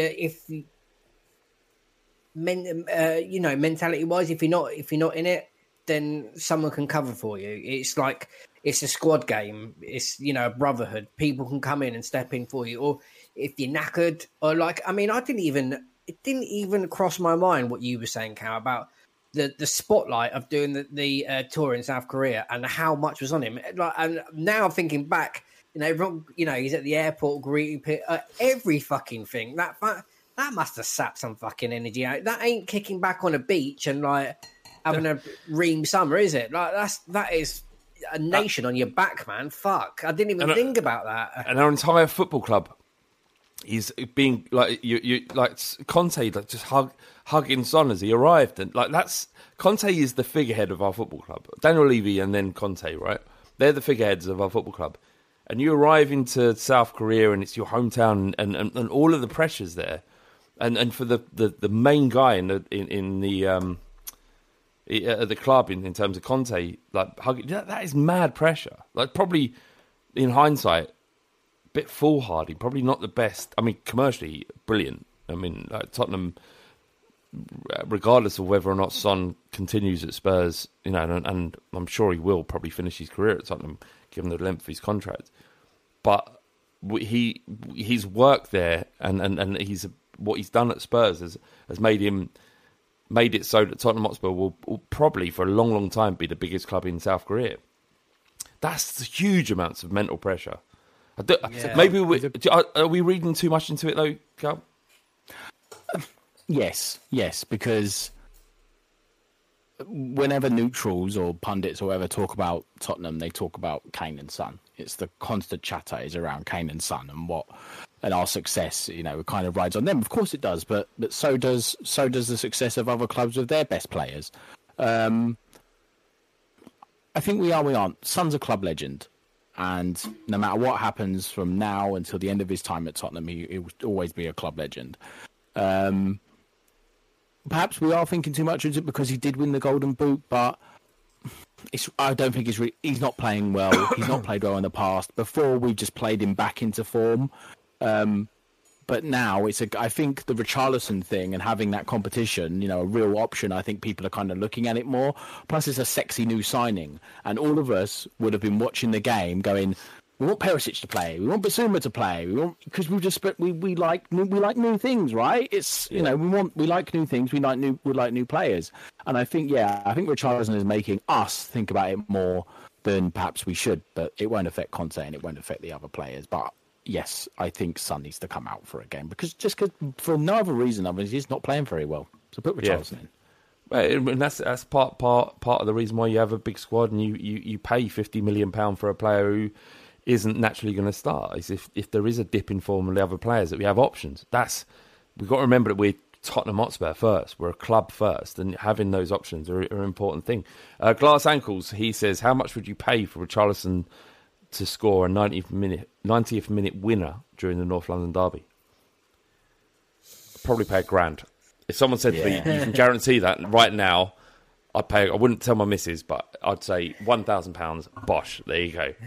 mentality wise, if you're not in it, then someone can cover for you. It's like it's a squad game. It's a brotherhood. People can come in and step in for you, or if you're knackered, or it didn't even cross my mind what you were saying, Cal, about the spotlight of doing the tour in South Korea and how much was on him. And now thinking back, everyone, he's at the airport greeting people, every fucking thing. That must have sapped some fucking energy out. That ain't kicking back on a beach and having a ream summer, is it? That is a nation on your back, man. Fuck, I didn't even think about that. And our entire football club is being you like Conte, just hugging Son as he arrived, and that's Conte is the figurehead of our football club. Daniel Levy and then Conte, right? They're the figureheads of our football club. And you arrive into South Korea, and it's your hometown, and all of the pressures there, and for the main guy in the club in terms of Conte, hugging, that is mad pressure. Probably in hindsight, a bit foolhardy. Probably not the best. I mean, commercially brilliant. I mean, Tottenham, regardless of whether or not Son continues at Spurs, and I'm sure he will probably finish his career at Tottenham, given the length of his contract. But his work there and what he's done at Spurs has made it so that Tottenham Hotspur will probably for a long, long time be the biggest club in South Korea. That's huge amounts of mental pressure. Maybe are we reading too much into it though, Carl? Yes, because whenever neutrals or pundits or whoever talk about Tottenham, they talk about Kane and Son. It's the constant chatter is around Kane and Son and our success. It kind of rides on them. Of course it does, but so does the success of other clubs with their best players. I think we aren't. Son's a club legend, and no matter what happens from now until the end of his time at Tottenham, he will always be a club legend. Perhaps we are thinking too much of it because he did win the Golden Boot, but I don't think he's not playing well. He's not played well in the past. Before, we've just played him back into form. But now I think the Richarlison thing and having that competition, a real option, I think people are kind of looking at it more. Plus, it's a sexy new signing. And all of us would have been watching the game going, we want Perisic to play. We want Basuma to play. Because we like new things, right? It's we like new things. We like new players. And I think Richarlison is making us think about it more than perhaps we should. But it won't affect Conte and it won't affect the other players. But yes, I think Son needs to come out for a game because for no other reason other than he's not playing very well. So put Richarlison in. And that's part of the reason why you have a big squad and you pay £50 million for a player who isn't naturally going to start. Is if there is a dip in form of the other players, that we have options. We've got to remember that we're Tottenham Hotspur first. We're a club first, and having those options are an important thing. Glass Ankles, he says, how much would you pay for Richarlison to score a 90th minute winner during the North London derby? Probably pay £1,000. If someone said to me, you can guarantee that right now, I wouldn't tell my missus, but I'd say £1,000. Bosh, there you go.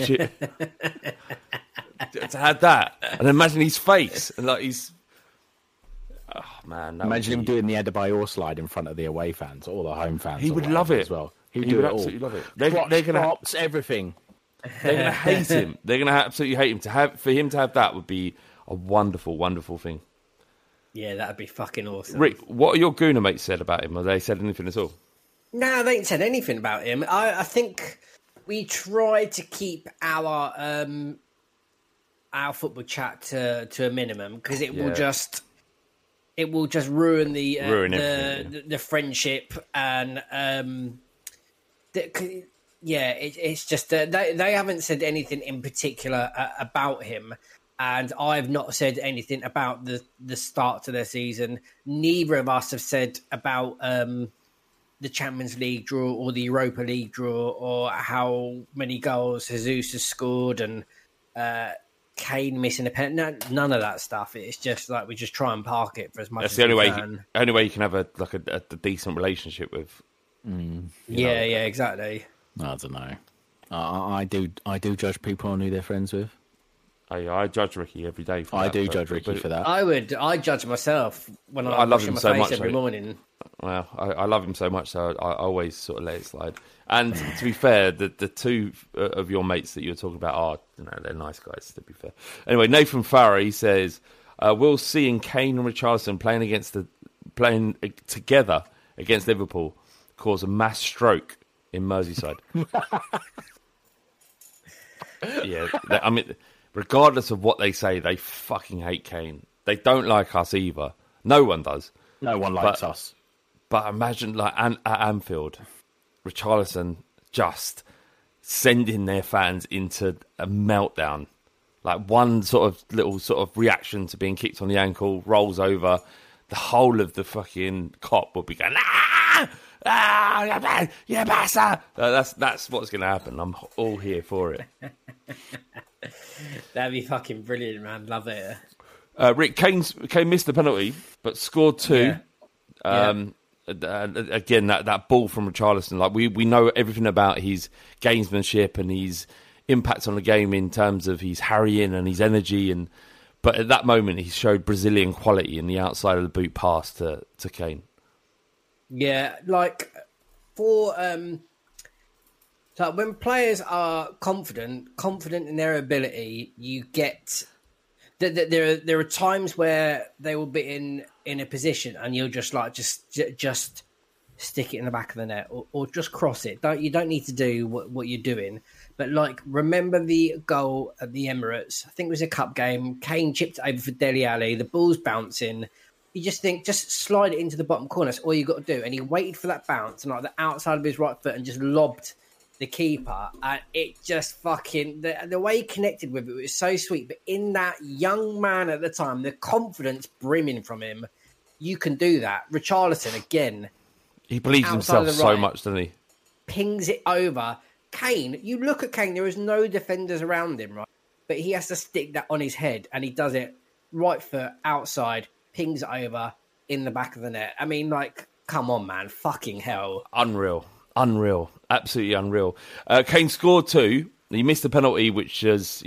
To have that, and imagine his face, and he's, oh man! Imagine him doing the Adebayor slide in front of the away fans, all the home fans. He would love it as well. He would absolutely love it. They're going to everything. They're going to hate him. They're going to absolutely hate him. For him to have that would be a wonderful, wonderful thing. Yeah, that'd be fucking awesome. Rick, what are your Gooner mates said about him? Have they said anything at all? No, they ain't said anything about him. I think we try to keep our football chat to a minimum because it will just ruin the friendship and it's just they haven't said anything in particular about him. And I've not said anything about the start to their season. Neither of us have said about the Champions League draw or the Europa League draw or how many goals Jesus has scored and Kane missing a pen. No, none of that stuff. It's just like we just try and park it for as much That's as the only we way. can. Only way you can have a decent relationship with. Yeah, exactly. I don't know. I do judge people on who they're friends with. I judge Ricky every day. For I that, do but- judge Ricky but- for that. I judge myself when I I'm love washing him my so face much, every though. morning. Well, I love him so much, so I always sort of let it slide. And to be fair, the two of your mates that you were talking about are, they're nice guys, to be fair. Anyway, Nathan Farah, he says, will seeing Kane and Richarlison playing together against Liverpool cause a mass stroke in Merseyside? Yeah, I mean, regardless of what they say, they fucking hate Kane. They don't like us either. No one does. No one likes us. But imagine, like, at Anfield, Richarlison just sending their fans into a meltdown. Like, one little reaction to being kicked on the ankle, rolls over, the whole of the fucking cop would be going, yeah, bassa. That's what's going to happen. I'm all here for it. That'd be fucking brilliant, man. Love it. Rick, Kane missed the penalty, but scored two. Yeah. Again, that ball from Richarlison, like we know everything about his gamesmanship and his impact on the game in terms of his harrying and his energy, but at that moment he showed Brazilian quality in the outside of the boot pass to Kane. Yeah, like for so when players are confident in their ability, you get there are times where they will be in a position and you'll just stick it in the back of the net or just cross it. You don't need to do what you're doing. But like, remember the goal at the Emirates? I think it was a cup game. Kane chipped it over for Dele Alli. The ball's bouncing. You just think, just slide it into the bottom corner. That's all you got to do. And he waited for that bounce and like the outside of his right foot and just lobbed the keeper. And it just fucking, the way he connected with it was so sweet. But in that young man at the time, the confidence brimming from him, you can do that. Richarlison, again. He believes himself so much, doesn't he? Pings it over. Kane, you look at Kane, there is no defenders around him, right? But he has to stick that on his head, and he does it right foot, outside, pings it over, in the back of the net. I mean, like, come on, man. Fucking hell. Unreal. Absolutely unreal. Kane scored two. He missed the penalty, which is,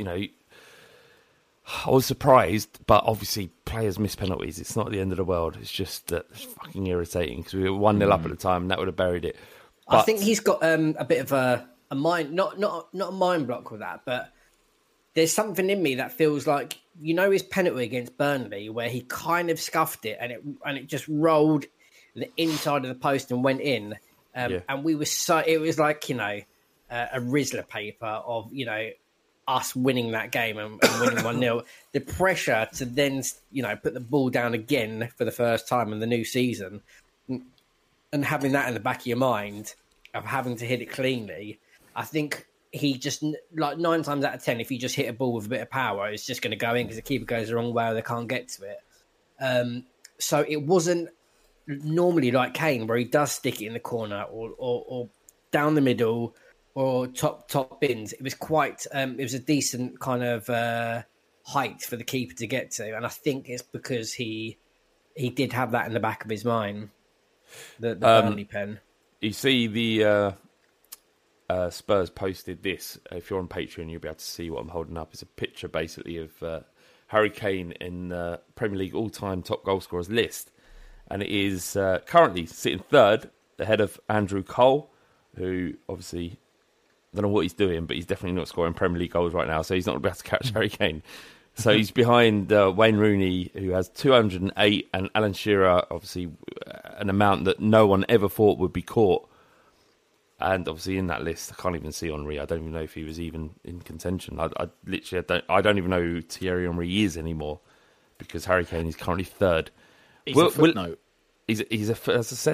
I was surprised, but obviously players miss penalties. It's not the end of the world. It's just it's fucking irritating because we were 1-0 up at the time and that would have buried it. But I think he's got a bit of a mind, not a mind block with that, but there's something in me that feels like, his penalty against Burnley where he kind of scuffed it and it just rolled the inside of the post and went in. And we were it was like, a Rizzler paper of, us winning that game and winning 1-0. The pressure to then, put the ball down again for the first time in the new season and having that in the back of your mind of having to hit it cleanly, I think he just, like 9 times out of 10, if you just hit a ball with a bit of power, it's just going to go in because the keeper goes the wrong way or they can't get to it. So it wasn't normally like Kane where he does stick it in the corner or down the middle or top bins. It was quite, it was a decent kind of height for the keeper to get to. And I think it's because he did have that in the back of his mind, the Burnley pen. You see the Spurs posted this. If you're on Patreon, you'll be able to see what I'm holding up. It's a picture basically of Harry Kane in the Premier League all-time top goal scorers list. And it is currently sitting third, ahead of Andrew Cole, who obviously, I don't know what he's doing, but he's definitely not scoring Premier League goals right now, so he's not going to be able to catch Harry Kane. So he's behind Wayne Rooney, who has 208, and Alan Shearer, obviously an amount that no one ever thought would be caught. And obviously in that list, I can't even see Henry. I don't even know if he was even in contention. I don't even know who Thierry Henry is anymore, because Harry Kane is currently third. He's a footnote. As I said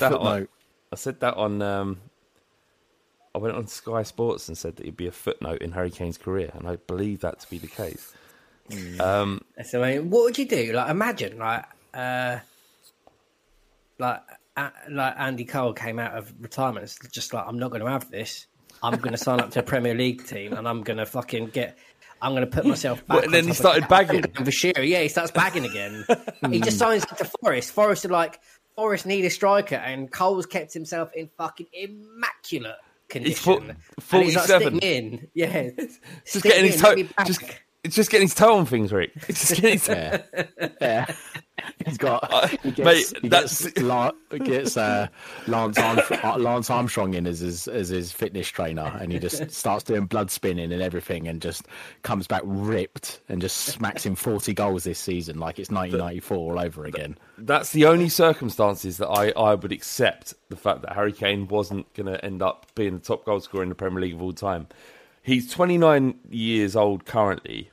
that on. I went on Sky Sports and said that he'd be a footnote in Harry Kane's career, and I believe that to be the case. So, I mean, what would you do? Like, imagine, like Andy Cole came out of retirement. It's just like, I'm not going to have this. I'm going to sign up to a Premier League team, and I'm going to fucking get. I'm going to put myself back. And then he started bagging for Shearer. Yeah, he starts bagging again. He just signs up to Forest. Forest are like, Forest need a striker, and Cole's kept himself in fucking immaculate condition. He's 47. And he's like, stick me in. Yeah, just getting his toe. Just getting his toe on things, Rick. It's just getting his toe. Yeah. He gets Lance Armstrong in as his fitness trainer, and he just starts doing blood spinning and everything, and just comes back ripped and just smacks him 40 goals this season like it's 1994 all over again. That's the only circumstances that I would accept the fact that Harry Kane wasn't going to end up being the top goal scorer in the Premier League of all time. He's 29 years old currently.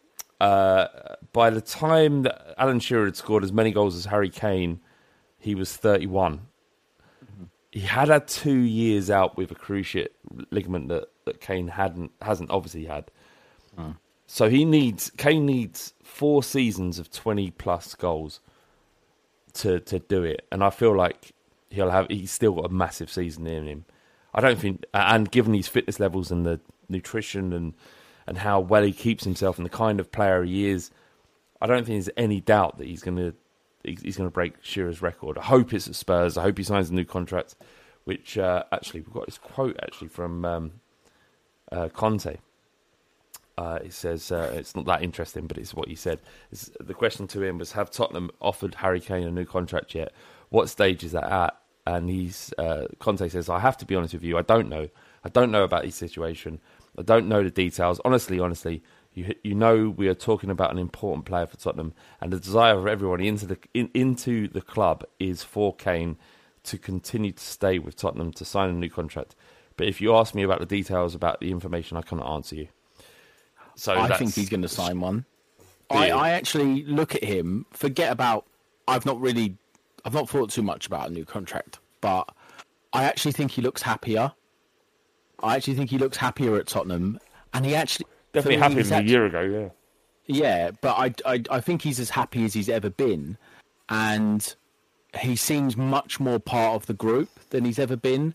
By the time that Alan Shearer had scored as many goals as Harry Kane, he was 31. Mm-hmm. He had 2 years out with a cruciate ligament that Kane hasn't obviously had. Mm. So Kane needs 4 seasons of 20 plus goals to do it, and I feel like he's still got a massive season in him. I don't think, and given his fitness levels and the nutrition and how well he keeps himself and the kind of player he is, I don't think there's any doubt that he's going to break Shearer's record. I hope it's at Spurs. I hope he signs a new contract, which actually we've got this quote from Conte. He says it's not that interesting, but it's what he said. The question to him was, have Tottenham offered Harry Kane a new contract yet? What stage is that at? And Conte says, I have to be honest with you, I don't know. I don't know about his situation. I don't know the details. Honestly, you know we are talking about an important player for Tottenham, and the desire of everyone into the club is for Kane to continue to stay with Tottenham, to sign a new contract. But if you ask me about the details, about the information, I cannot answer you. So I think he's going to sign one. I actually look at him, forget about... I've not thought too much about a new contract, but I actually think he looks happier. I actually think he looks happier at Tottenham, and he actually... Definitely happier than a year ago, yeah. Yeah, but I think he's as happy as he's ever been, and he seems much more part of the group than he's ever been.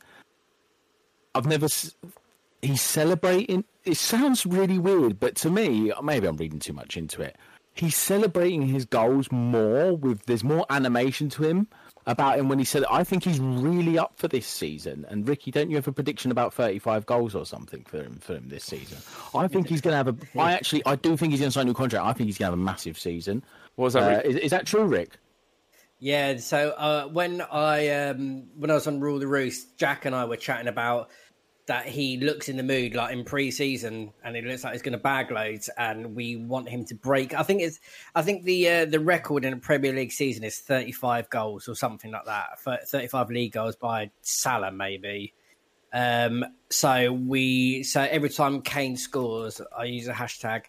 He's celebrating... It sounds really weird, but to me, maybe I'm reading too much into it, he's celebrating his goals more. There's more animation to him about him when he said, I think he's really up for this season. And Ricky, don't you have a prediction about 35 goals or something for him this season? I think he's going to have I do think he's going to sign a new contract. I think he's going to have a massive season. What was that, Rick? Is that true, Rick? Yeah, so when I was on Rule the Roost, Jack and I were chatting about that he looks in the mood like in pre-season, and it looks like he's going to bag loads, and we want him to break. I think the record in a Premier League season is 35 goals or something like that. 35 league goals by Salah, maybe. So every time Kane scores, I use a hashtag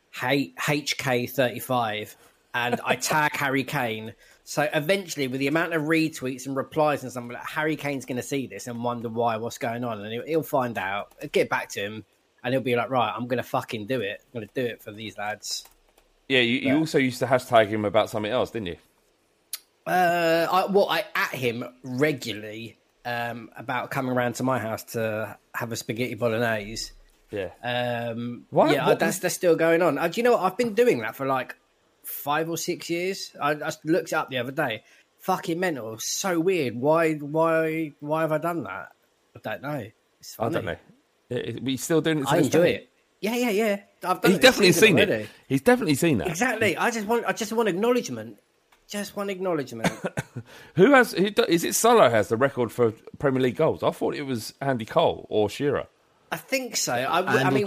HK35, and I tag Harry Kane. So eventually, with the amount of retweets and replies and something, like, Harry Kane's going to see this and wonder what's going on, and he'll find out. I'll get back to him, and he'll be like, "Right, I'm going to fucking do it. I'm going to do it for these lads." Yeah, you also used to hashtag him about something else, didn't you? I at him regularly about coming around to my house to have a spaghetti bolognese. Yeah. That's still going on. Do you know what? I've been doing that for like 5 or 6 years. I looked it up the other day. Fucking mental. So weird. Why have I done that? I don't know. It's funny. I don't know. But he's still doing it. I enjoy it. Yeah. He's definitely seen it. He's definitely seen that. Exactly. I just want acknowledgement. Just one acknowledgement. Is it Salah has the record for Premier League goals? I thought it was Andy Cole or Shearer. I think so. Andy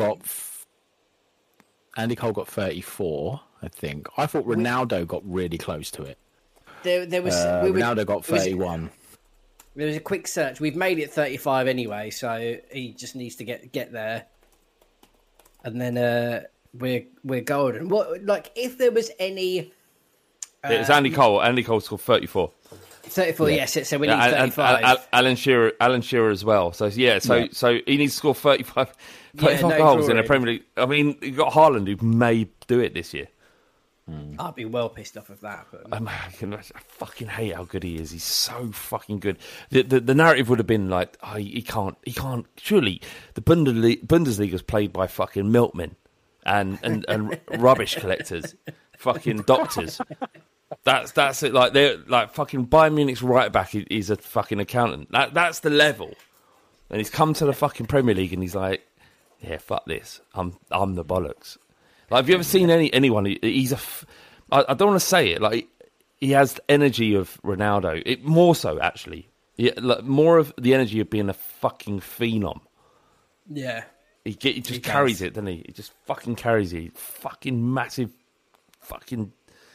Cole got 34. I think. I thought Ronaldo got really close to it. Ronaldo got 31. There was a quick search. We've made it 35 anyway, so he just needs to get there, and then we're golden. If there was any? It's Andy Cole. Andy Cole scored 34. 34, yes. So we need 35. Alan Shearer as well. So so he needs to score 35 goals in a Premier League. I mean, you got Haaland who may do it this year. I'd be well pissed off of that. But... I fucking hate how good he is. He's so fucking good. The narrative would have been like, he can't. Surely the Bundesliga is played by fucking milkmen. and rubbish collectors, fucking doctors. That's it. Like they're like fucking Bayern Munich's right back is a fucking accountant. That's the level. And he's come to the fucking Premier League and he's like, yeah, fuck this. I'm the bollocks. Like, have you ever seen anyone? He's I don't want to say it. Like, he has the energy of Ronaldo. More so, actually. Yeah, like, more of the energy of being a fucking phenom. Yeah. He just carries it, doesn't he? He just fucking carries it. Fucking massive, fucking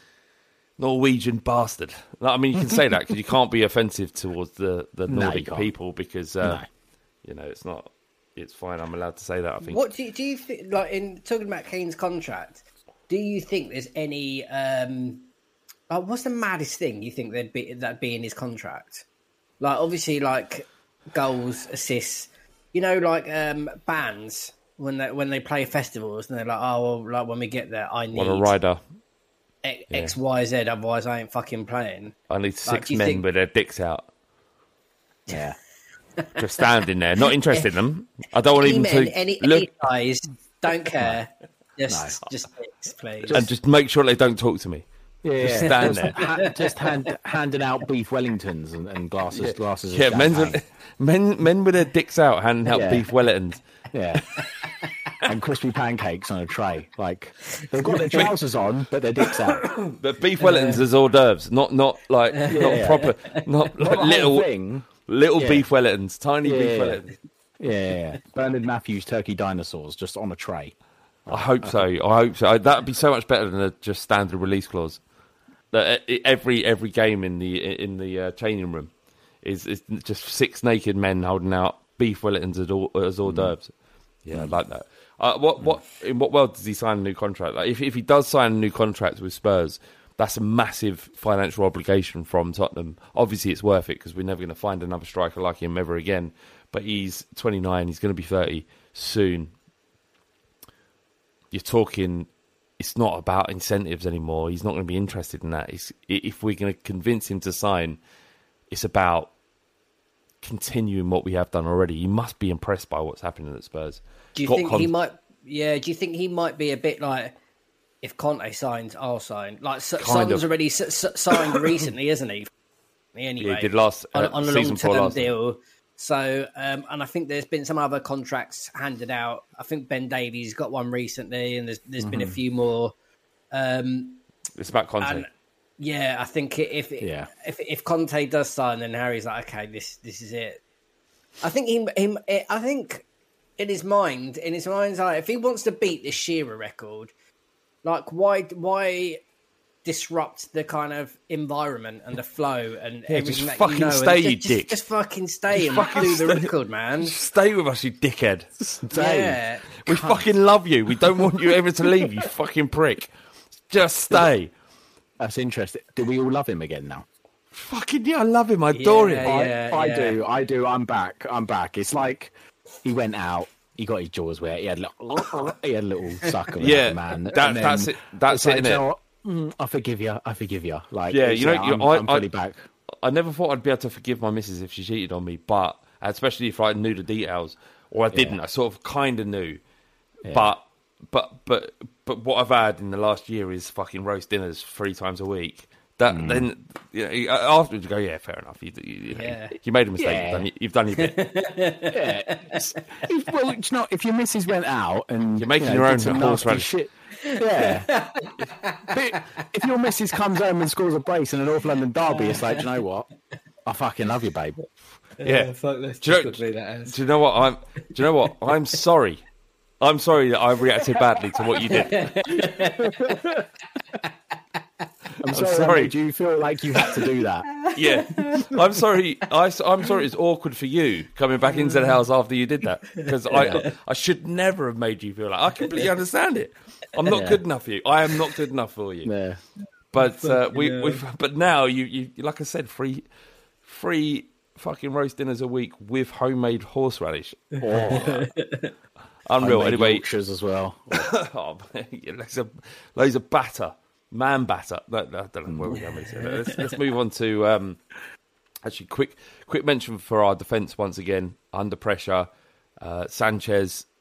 Norwegian bastard. I mean, you can say that because you can't be offensive towards the Nordic people because, you know, it's not. It's fine. I'm allowed to say that, I think. What do you think? Like, in talking about Kane's contract, do you think there's any? What's the maddest thing you think that'd be in his contract? Like, obviously, like goals, assists. You know, like bands when they play festivals and they're like, oh, well, like when we get there, I need a rider. X, Y, Z. Otherwise, I ain't fucking playing. I need six men with their dicks out. Yeah. Just standing there, not interested in them. I don't want even to any guys. Don't care. Just dicks, please. And just make sure they don't talk to me. Yeah, just stand there. Just handing out beef Wellingtons and glasses. Glasses. Yeah, of men with their dicks out handing out beef Wellingtons. Yeah. And crispy pancakes on a tray. Like, they've got their trousers on, but their dicks out. But beef Wellingtons as hors d'oeuvres, not proper, not like little beef Wellingtons, tiny beef Wellingtons. Yeah. Bernard Matthews turkey dinosaurs just on a tray. I hope so. That'd be so much better than a just standard release clause. That every game in the changing room is just 6 naked men holding out beef Wellingtons as hors d'oeuvres. Yeah, I like that. In what world does he sign a new contract? Like, if he does sign a new contract with Spurs, that's a massive financial obligation from Tottenham. Obviously, it's worth it because we're never going to find another striker like him ever again. But he's 29. He's going to be 30 soon. You're talking. It's not about incentives anymore. He's not going to be interested in that. If we're going to convince him to sign, it's about continuing what we have done already. He must be impressed by what's happening at Spurs. Do you think he might? Yeah. Do you think he might be a bit like, if Conte signs, I'll sign. Like Son's already signed recently, isn't he? Anyway, yeah, he did last on a long-term deal. So, and I think there's been some other contracts handed out. I think Ben Davies got one recently, and there's been a few more. It's about Conte. And, yeah, I think if Conte does sign, then Harry's like, okay, this is it. I think I think in his mind's like, if he wants to beat this Shearer record, like why disrupt the kind of environment and the flow and everything just that you know? Stay, you dick. Just fucking stay and do the record, man. Just stay with us, you dickhead. Stay. Yeah, we fucking love you. We don't want you ever to leave, you fucking prick. Just stay. That's interesting. Do we all love him again now? Fucking yeah, I love him. I adore him. I do. I'm back. It's like he went out. He got his jaws wet. He had a little suck of it, man. That's it. That's it, innit? I forgive you. Like, yeah, I'm fully back. I never thought I'd be able to forgive my missus if she cheated on me, but especially if I knew the details, or I didn't. I sort of kind of knew, but what I've had in the last year is fucking roast dinners 3 times a week. Then afterwards you go, yeah, fair enough. You made a mistake. Yeah. You've done your bit. Well, you know, if your missus went out and you're making your own horseradish shit. Yeah. But if your missus comes home and scores a brace in a North London derby, it's like, do you know what? I fucking love you, babe. Yeah. Fuck, let's do you know what? I'm sorry. I'm sorry that I reacted badly to what you did. I'm sorry. Do you feel like you had to do that? Yeah. I'm sorry. I'm sorry it's awkward for you coming back into the house after you did that. Because I should never have made you feel like, I completely understand it. I'm not good enough for you. I am not good enough for you. Yeah. But but now you like I said, free fucking roast dinners a week with homemade horseradish. Oh. Unreal. Anyway, Yorkshires as well. Oh, man, loads of batter. Man batter. I don't know where we're going with this. Let's move on to actually quick mention for our defence once again under pressure. Sanchez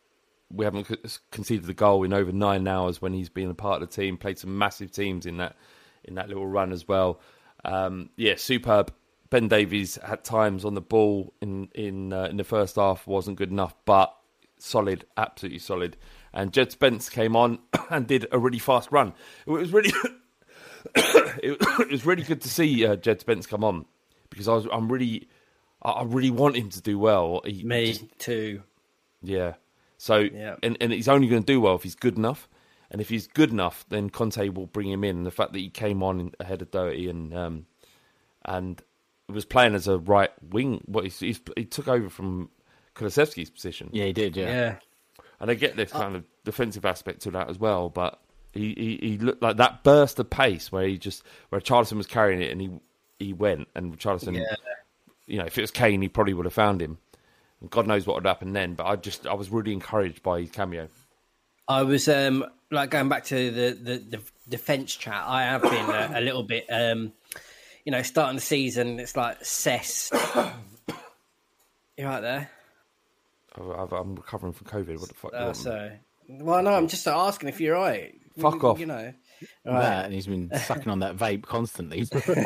we haven't conceded the goal in over 9 hours when he's been a part of the team. Played some massive teams in that little run as well. Superb. Ben Davies had times on the ball in the first half, wasn't good enough, but solid, absolutely solid. And Jed Spence came on and did a really fast run. It was really it was really good to see Jed Spence come on, because I really want him to do well. Me too. Yeah. So and he's only going to do well if he's good enough. And if he's good enough, then Conte will bring him in. And the fact that he came on ahead of Doherty and was playing as a right wing, he took over from Kulusevski's position. Yeah, he did. Yeah. And I get this kind of defensive aspect to that as well, but he looked like that burst of pace where Richarlison was carrying it and he went, and Richarlison, if it was Kane, he probably would have found him. And God knows what would happen then. But I was really encouraged by his cameo. I was going back to the defence chat. I have been a little bit, starting the season. It's like Cess. You right there? I'm recovering from COVID. What the fuck? Do you want? Sorry. Well, no, I'm just asking if you're right. Fuck off. Right. And he's been sucking on that vape constantly.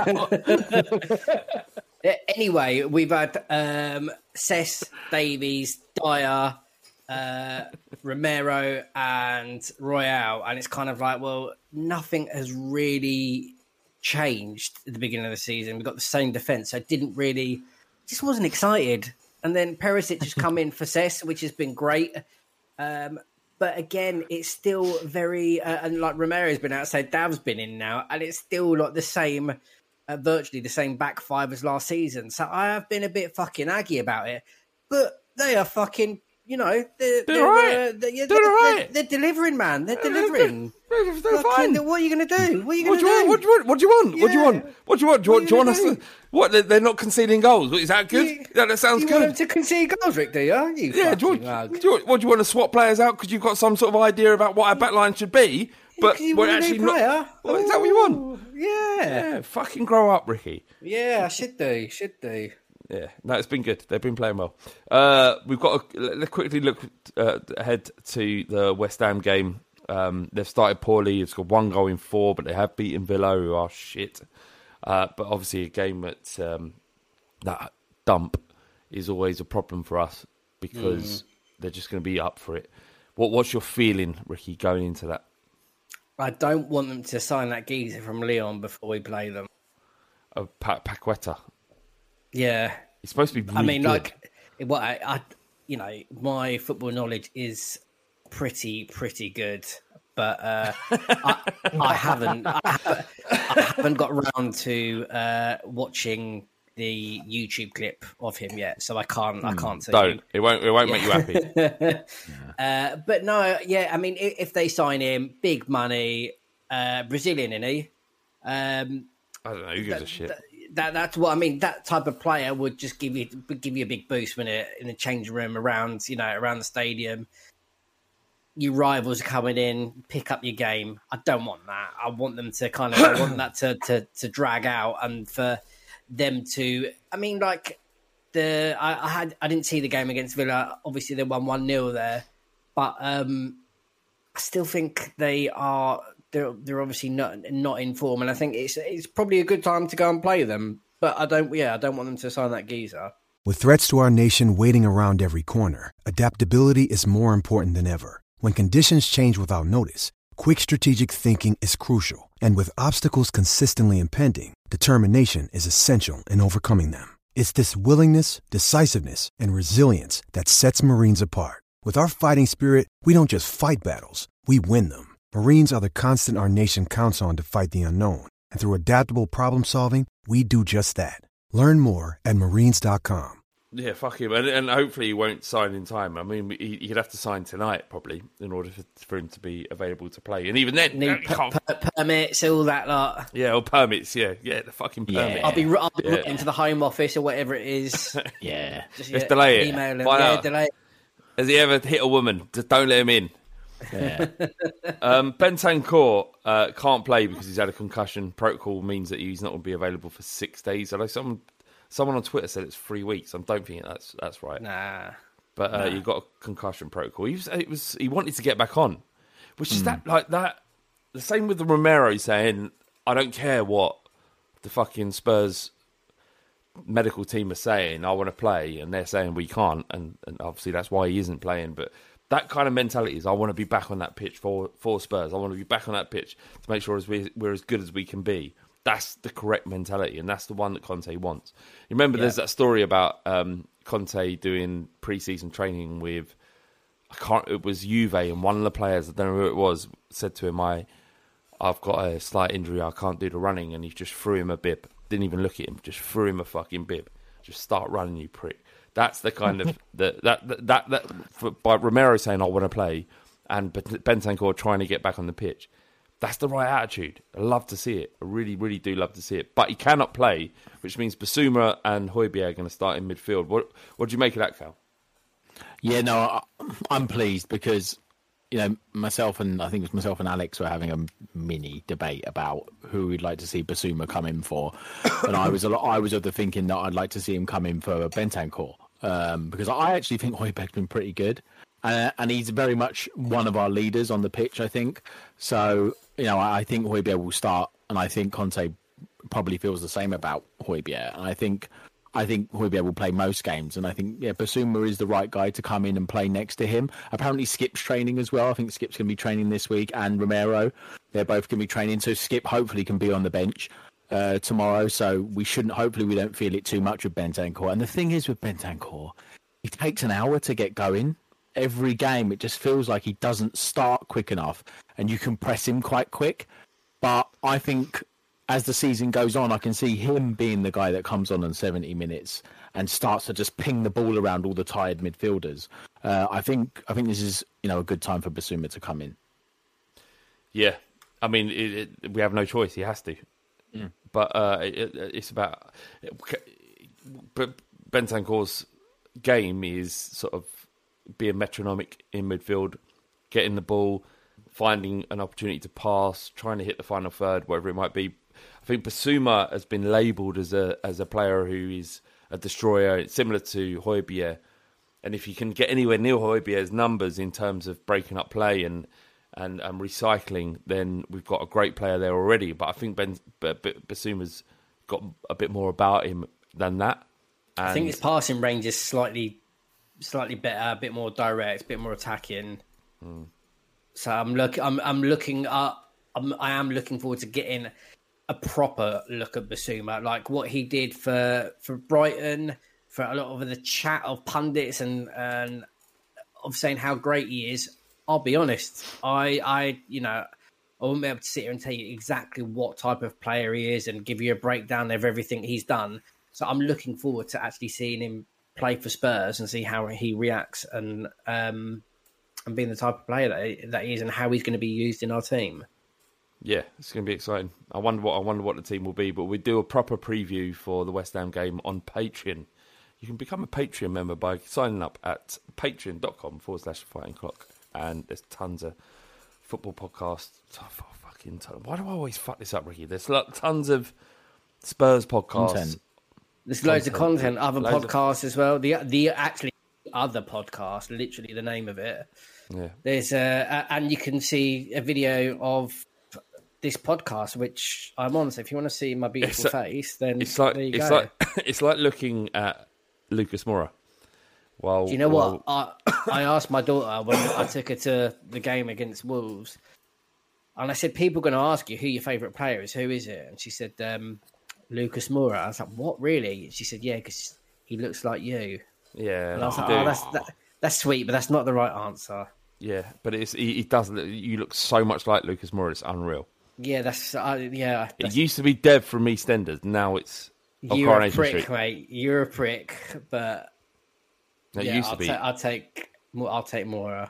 Anyway, we've had Cess, Davies, Dyer, Romero and Royale, and it's kind of like, well, nothing has really changed at the beginning of the season. We've got the same defence, so just wasn't excited. And then Perisic has come in for Cess, which has been great. But again, it's still very, and like Romero's been out, so Dav's been in now, and it's still like the same, virtually the same back five as last season. So I have been a bit fucking aggy about it, but they are fucking, they're right. They're delivering, man. They're delivering. They're fine. What are you going to do? What do you want? What do you want? Do you want us to... What, they're not conceding goals? Is that good? That sounds good. You want them to concede goals, Rick, do you? Do you want to swap players out because you've got some sort of idea about what our backline should be? But we're actually not... Well, is that what you want? Yeah. Fucking grow up, Ricky. Yeah, I should do. Yeah, no, it's been good. They've been playing well. We've got let's quickly look ahead to the West Ham game. They've started poorly. It's got 1 goal in 4, but they have beaten Villa, who are shit. But obviously, a game that dump is always a problem for us because they're just going to be up for it. What's your feeling, Ricky, going into that? I don't want them to sign that geezer from Lyon before we play them. Paqueta. Yeah, it's supposed to be. Really good. My football knowledge is pretty good, but I haven't got around to watching the YouTube clip of him yet, so I can't. Say don't. It won't make you happy. But no, yeah. I mean, if they sign him, big money, Brazilian, isn't he? I don't know. Who gives a shit? That's what I mean. That type of player would just give you a big boost in the changing room around the stadium. Your rivals are coming in, pick up your game. I don't want that. I want them to I want that to drag out and for them to. I mean, like I didn't see the game against Villa. Obviously, they won 1-0 there, but I still think they are. They're obviously not in form, and I think it's probably a good time to go and play them. But I don't want them to sign that geezer. With threats to our nation waiting around every corner, adaptability is more important than ever. When conditions change without notice, quick strategic thinking is crucial. And with obstacles consistently impending, determination is essential in overcoming them. It's this willingness, decisiveness, and resilience that sets Marines apart. With our fighting spirit, we don't just fight battles, we win them. Marines are the constant our nation counts on to fight the unknown. And through adaptable problem solving, we do just that. Learn more at Marines.com. Yeah, fuck him. And hopefully he won't sign in time. I mean, he'd have to sign tonight, probably, in order for him to be available to play. And even then... Need permits, all that lot. Yeah, or permits, yeah. Yeah, the fucking permit. I'll be writing to the Home Office or whatever it is. Yeah. Let's delay it. Email him. Delay it. Has he ever hit a woman? Just don't let him in. Yeah. Bentancur can't play because he's had a concussion. Protocol means that he's not going to be available for 6 days. Although someone on Twitter said it's 3 weeks. I don't think that's right. Nah. but he got a concussion protocol. He wanted to get back on, which is that. The same with the Romero saying, "I don't care what the fucking Spurs medical team are saying. I want to play," and they're saying we can't, and obviously that's why he isn't playing. But that kind of mentality is, I want to be back on that pitch for Spurs. I want to be back on that pitch to make sure we're as good as we can be. That's the correct mentality, and that's the one that Conte wants. You remember there's that story about Conte doing pre-season training with, it was Juve, and one of the players, I don't know who it was, said to him, I've got a slight injury, I can't do the running, and he just threw him a bib. Didn't even look at him, just threw him a fucking bib. Just start running, you prick. That's the kind of by Romero saying I want to play, and Bentancur trying to get back on the pitch. That's the right attitude. I love to see it. I really, really do love to see it. But he cannot play, which means Basuma and Højbjerg are going to start in midfield. What do you make of that, Cal? Yeah, no, I'm pleased because, myself and Alex were having a mini debate about who we'd like to see Basuma come in for, and I was of the thinking that I'd like to see him come in for Bentancur, because I actually think Højbjerg's been pretty good, and he's very much one of our leaders on the pitch, I think. So, I think Højbjerg will start, and I think Conte probably feels the same about Højbjerg, and I think Højbjerg will play most games, and I think Basuma is the right guy to come in and play next to him. Apparently Skip's training as well. I think Skip's going to be training this week, and Romero. They're both going to be training, so Skip hopefully can be on the bench tomorrow, so hopefully we don't feel it too much with Bentancur. And the thing is with Bentancur, it takes an hour to get going. Every game, it just feels like he doesn't start quick enough, and you can press him quite quick. But I think as the season goes on, I can see him being the guy that comes on 70 minutes and starts to just ping the ball around all the tired midfielders. I think this is a good time for Basuma to come in. Yeah, I mean, we have no choice. He has to. Mm. But it's about. But Bentancur's game is sort of being metronomic in midfield, getting the ball, finding an opportunity to pass, trying to hit the final third, whatever it might be. I think Basuma has been labelled as a player who is a destroyer, similar to Højbjerg. And if you can get anywhere near Højbjerg's numbers in terms of breaking up play and recycling, then we've got a great player there already. But I think Basuma's got a bit more about him than that. And I think his passing range is slightly better, a bit more direct, a bit more attacking. Mm. So I am looking forward to getting a proper look at Basuma, like what he did for Brighton, for a lot of the chat of pundits and of saying how great he is. I'll be honest, I won't be able to sit here and tell you exactly what type of player he is and give you a breakdown of everything he's done. So I'm looking forward to actually seeing him play for Spurs and see how he reacts and being the type of player that he is and how he's going to be used in our team. Yeah, it's going to be exciting. I wonder what the team will be, but we do a proper preview for the West Ham game on Patreon. You can become a Patreon member by signing up at patreon.com/Fighting Clock, and there's tons of football podcasts. Why do I always fuck this up, Ricky? There's tons of Spurs podcasts. Content. There's loads of content, other podcasts as well. The actually other podcast, literally the name of it. Yeah. There's and you can see a video of this podcast, which I'm on. So if you want to see my beautiful face, then there you go. It's like looking at Lucas Moura. Do you know what? I asked my daughter when I took her to the game against Wolves, and I said, people are going to ask you who your favourite player is. Who is it? And she said, Lucas Moura. I was like, what, really? She said, yeah, because he looks like you. Yeah. And I was like, that's sweet, but that's not the right answer. Yeah, but he does. You look so much like Lucas Moura, it's unreal. Yeah, It used to be Dev from EastEnders. Now it's you're a prick, mate. You're a prick, but I'll take Moura.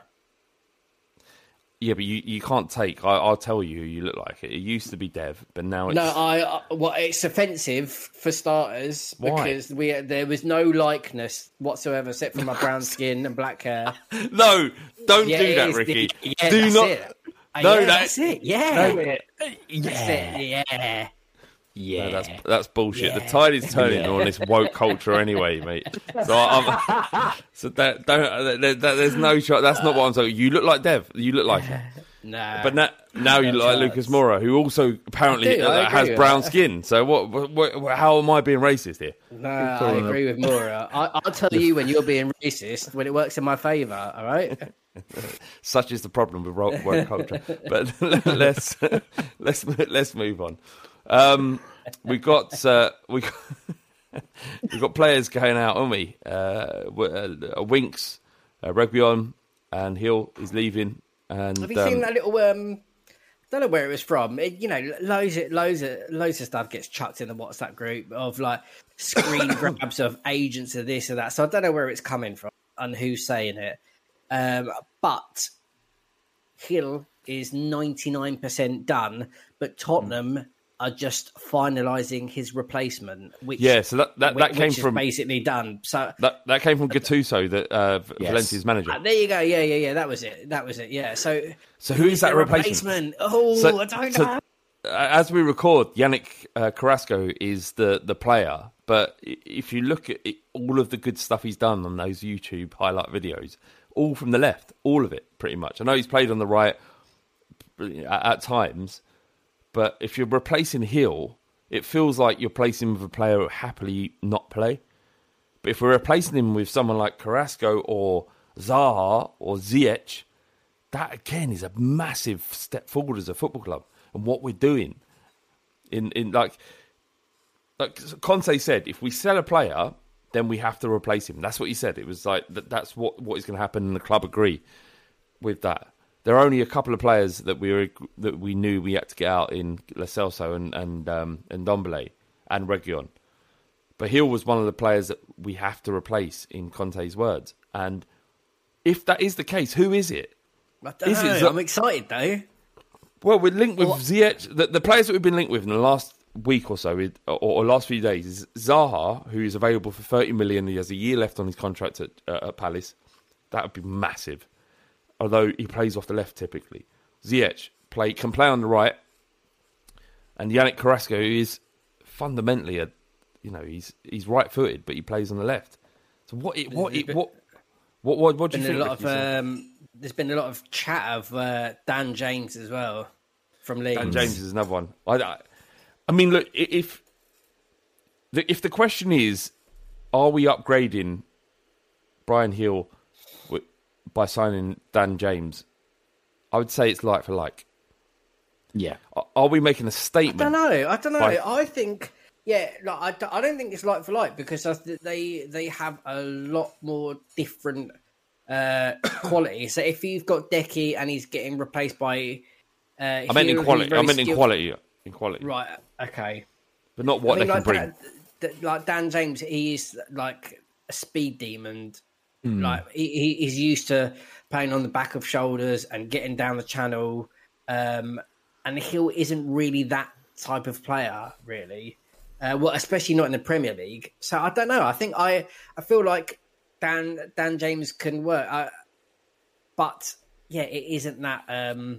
Yeah, but you can't take. I'll tell you who you look like. It used to be Dev, but now it's it's offensive for starters. Why? Because there was no likeness whatsoever, except for my brown skin and black hair. No, don't do that, Ricky. Do not. It. No, that's it. Yeah. No, That's it. Yeah. Yeah, no, that's bullshit. The tide is turning on this woke culture anyway, mate. So there's no shot. That's not what I'm saying. You look like Dev. You look like it. Nah. But now you look like Lucas Moura, who also apparently has brown skin. So what? How am I being racist here? No, I agree with Moura. I'll tell you when you're being racist when it works in my favour. All right. Such is the problem with woke culture. But let's move on. We've got players going out, haven't we? Winks, Reguilon, and Hill is leaving. And have you seen that little? I don't know where it was from. Loads of stuff gets chucked in the WhatsApp group of like screen grabs of agents of this or that. So I don't know where it's coming from and who's saying it. But Hill is 99% done, but Tottenham are just finalising his replacement. Which so that came from basically done. So that came from Gattuso, Valencia's manager. There you go. Yeah. That was it. Yeah. So who is that replacement? I don't know. As we record, Yannick Carrasco is the player. But if you look at all of the good stuff he's done on those YouTube highlight videos, all from the left, all of it, pretty much. I know he's played on the right at times, but if you're replacing Hill, it feels like you're replacing him with a player who will happily not play. But if we're replacing him with someone like Carrasco or Zaha or Ziyech, that again is a massive step forward as a football club and what we're doing. In like Conte said, if we sell a player, then we have to replace him. That's what he said. It was like that's what is going to happen, and the club agree with that. There are only a couple of players that we knew we had to get out in Lo Celso and Ndombele and Reguilon. But Hill was one of the players that we have to replace, in Conte's words. And if that is the case, who is it? I don't know. I'm excited though. Well, we're linked with Ziyech. The players that we've been linked with in the last week or so, or last few days, is Zaha, who is available for 30 million. He has a year left on his contract at Palace. That would be massive. Although he plays off the left typically. Ziyech can play on the right, and Yannick Carrasco is fundamentally he's right-footed, but he plays on the left. So what do you think? There's been a lot of chat of Dan James as well from Leeds. Dan James is another one. I mean, look, if the question is, are we upgrading Bryan Hill by signing Dan James, I would say it's like for like. Yeah. Are we making a statement? I don't know. I think, I don't think it's like for like, because they have a lot more different quality. So if you've got Decky and he's getting replaced by... I meant in quality. In quality. Right, okay. But not what they can bring. Like Dan James, he is like a speed demon. Like he's used to playing on the back of shoulders and getting down the channel. And Hill isn't really that type of player, really. Especially not in the Premier League. So I don't know. I think I feel like Dan James can work, but it isn't that.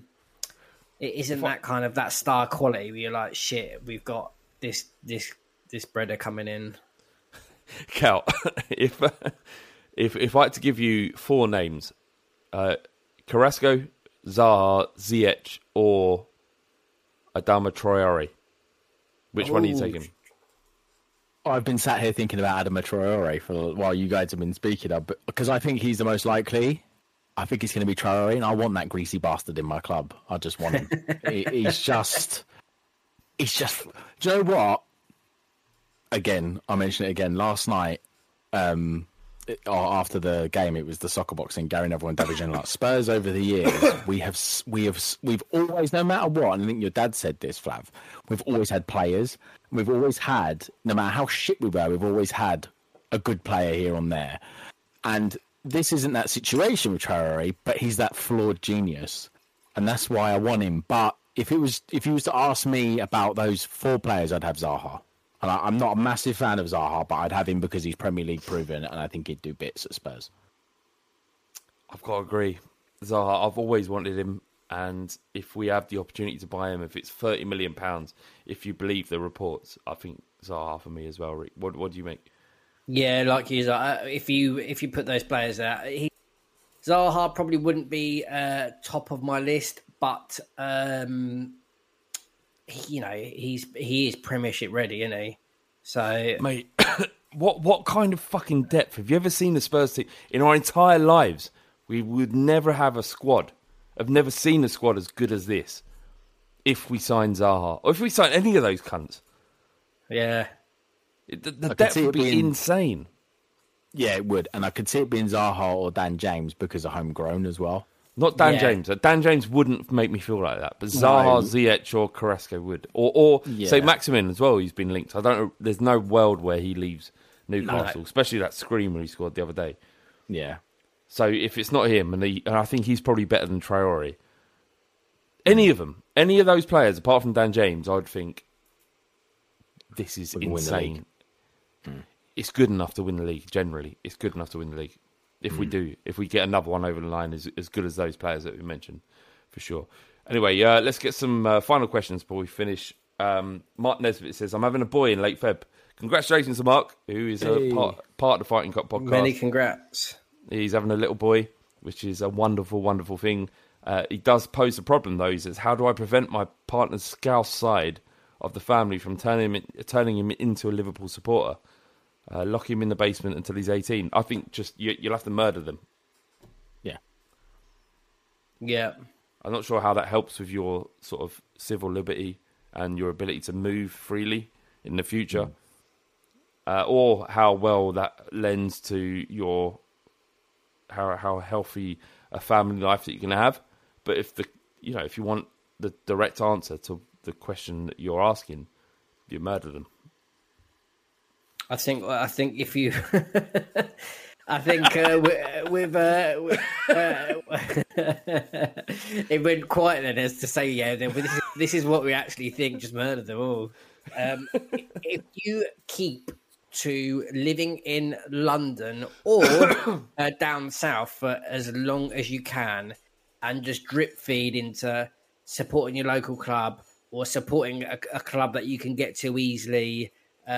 It isn't that kind of that star quality where you're like, shit, we've got this breader coming in. Cal, if I had to give you four names, Carrasco, Zaha, Ziyech, or Adama Traore, which one are you taking? I've been sat here thinking about Adama Traore while you guys have been speaking of, because I think he's the most likely. I think it's going to be Traore, and I want that greasy bastard in my club. I just want him. He's just. Do you know what? Again, I mentioned it again last night. After the game, it was the soccer boxing. Gary Neville and David Ginola. Spurs over the years, we've always, no matter what, and I think your dad said this, Flav. We've always had players. We've always had, no matter how shit we were, we've always had a good player here and there. And this isn't that situation with Traore, but he's that flawed genius, and that's why I want him. But if you was to ask me about those four players, I'd have Zaha. And I'm not a massive fan of Zaha, but I'd have him because he's Premier League proven, and I think he'd do bits at Spurs. I've got to agree. Zaha, I've always wanted him. And if we have the opportunity to buy him, if it's £30 million, if you believe the reports, I think Zaha for me as well, Rick. What do you make? Yeah, like you said, if you put those players out, Zaha probably wouldn't be top of my list, but he is Premiership ready, isn't he? So, mate, what kind of fucking depth have you ever seen the Spurs team in our entire lives? We would never have a squad. I've never seen a squad as good as this. If we sign Zaha, or if we sign any of those cunts, yeah, the depth would be insane. Yeah, it would, and I could see it being Zaha or Dan James because of homegrown as well. Not Dan James. Dan James wouldn't make me feel like that, but Zaha, Ziyech, or Carrasco would, or say Maximin as well. He's been linked. I don't know. There's no world where he leaves Newcastle, especially that screamer he scored the other day. Yeah. So if it's not him, and I think he's probably better than Traore. Any of them, any of those players, apart from Dan James, I'd think this is insane. It's good enough to win the league. Generally, it's good enough to win the league. If we get another one over the line, as good as those players that we mentioned, for sure. Anyway, let's get some final questions before we finish. Mark Nesbitt says, "I'm having a boy in late Feb. Congratulations to Mark, who is a part of the Fighting Cock podcast. Many congrats. He's having a little boy, which is a wonderful, wonderful thing. He does pose a problem, though. He says, how do I prevent my partner's Scouse side of the family from turning him into a Liverpool supporter? Lock him in the basement until he's 18. I think just you'll have to murder them. Yeah. Yeah. I'm not sure how that helps with your sort of civil liberty and your ability to move freely in the future. Or how well that lends to your... How healthy a family life that you can have, but if you want the direct answer to the question that you're asking, you murder them. I think if you, I think it went quiet then as to say this is what we actually think. Just murder them all. If you keep to living in London or down south for as long as you can and just drip feed into supporting your local club or supporting a club that you can get to easily,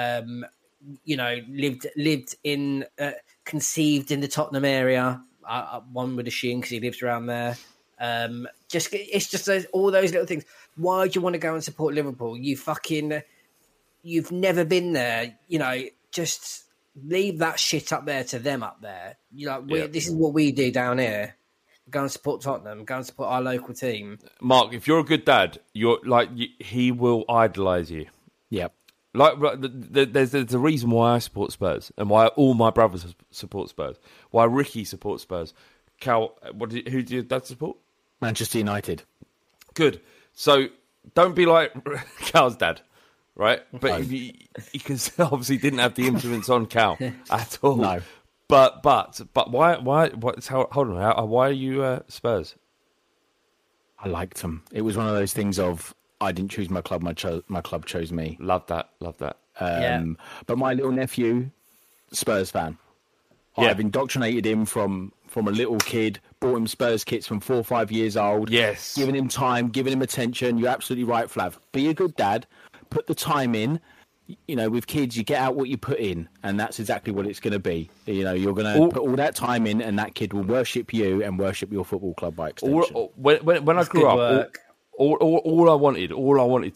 lived in, conceived in the Tottenham area, one would assume because he lives around there. It's just all those little things. Why do you want to go and support Liverpool? You've never been there, just leave that shit up there to them up there. This is what we do down here. Go and support Tottenham. Go and support our local team. Mark, if you're a good dad, he will idolise you. Yep. There's a reason why I support Spurs and why all my brothers support Spurs. Why Ricky supports Spurs. Cal, who do your dad support? Manchester United. Good. So don't be like Cal's dad. Right, but he obviously didn't have the influence on Cal at all. No, but why? Hold on, why are you Spurs? I liked them. It was one of those things of I didn't choose my club, my club chose me. Love that. But my little nephew, Spurs fan. Yeah. I've indoctrinated him from a little kid. Bought him Spurs kits from 4 or 5 years old. Yes, giving him time, giving him attention. You're absolutely right, Flav. Be a good dad. Put the time in. With kids, you get out what you put in, and that's exactly what it's going to be. You're going to put all that time in, and that kid will worship you and worship your football club by extension. When I grew up, all I wanted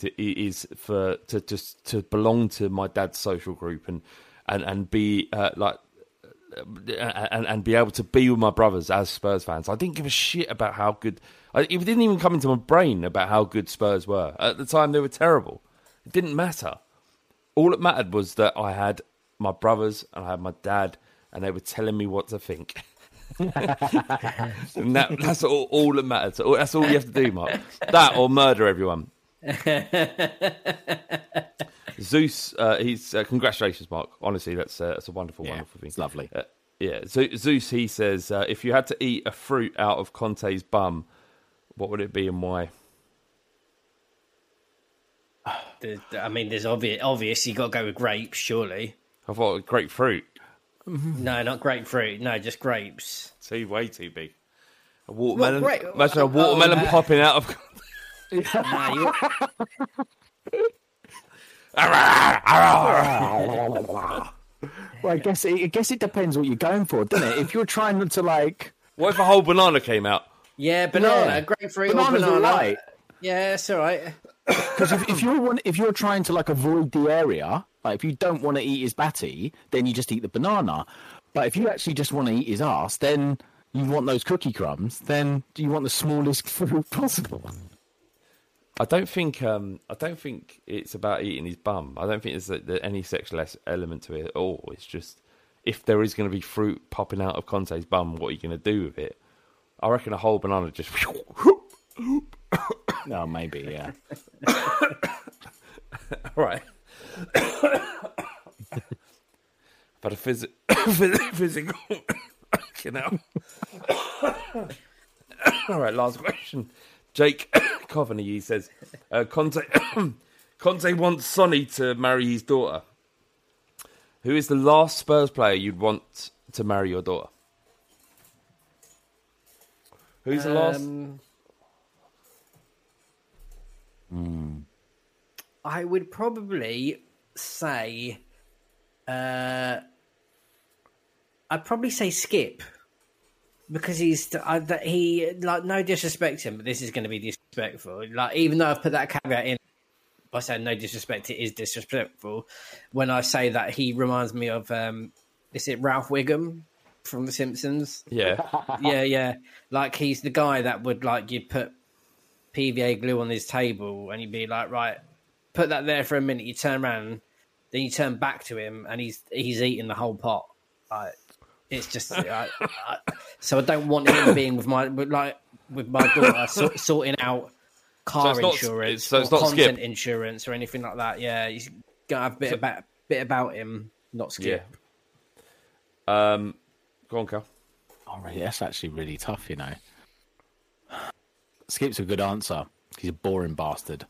to belong to my dad's social group and be and be able to be with my brothers as Spurs fans. I didn't give a shit about how good. It didn't even come into my brain about how good Spurs were at the time. They were terrible. It didn't matter. All that mattered was that I had my brothers and I had my dad, and they were telling me what to think. And that's all that matters. That's all you have to do, Mark. That or murder everyone. Zeus, he's congratulations, Mark. Honestly, that's a wonderful, wonderful thing. It's lovely. So Zeus, he says, if you had to eat a fruit out of Conte's bum, what would it be and why? There's obvious. You got to go with grapes, surely. I thought grapefruit. No, not grapefruit. No, just grapes. Way too big. A watermelon. What, great. Imagine a watermelon popping out of. Well, I guess it depends what you're going for, doesn't it? If you're trying to like, what if a whole banana came out? Yeah, banana, grapefruit, Banana's or banana. all right. Yeah, it's all right. Because if you're trying to like avoid the area, like if you don't want to eat his batty, then you just eat the banana. But if you actually just want to eat his ass, then you want those cookie crumbs. Then you want the smallest fruit possible. I don't think it's about eating his bum. I don't think there's any sexual element to it at all. It's just if there is going to be fruit popping out of Conte's bum, what are you going to do with it? I reckon a whole banana just. No, maybe, yeah. Right. But a physical. You know. All right, last question. Jake Coveney, he says, Conte wants Sonny to marry his daughter. Who is the last Spurs player you'd want to marry your daughter? Who's the last? I would probably say, I'd probably say Skip. Because he like, no disrespect to him, but this is going to be disrespectful. Like, even though I've put that caveat in, I say no disrespect, it is disrespectful. When I say that he reminds me of, is it Ralph Wiggum from The Simpsons? Yeah. Yeah. Like, he's the guy that would, like, you'd put PVA glue on his table and you'd be like, right, put that there for a minute, you turn around, then you turn back to him and he's eating the whole pot. Like, it's just so I don't want him being with my daughter sorting out car insurance, or content insurance, or anything like that. Yeah, he's got to have a bit about him, not Skip. Yeah. Go on, Cal. Oh, really? That's actually really tough, you know. Skip's a good answer. He's a boring bastard.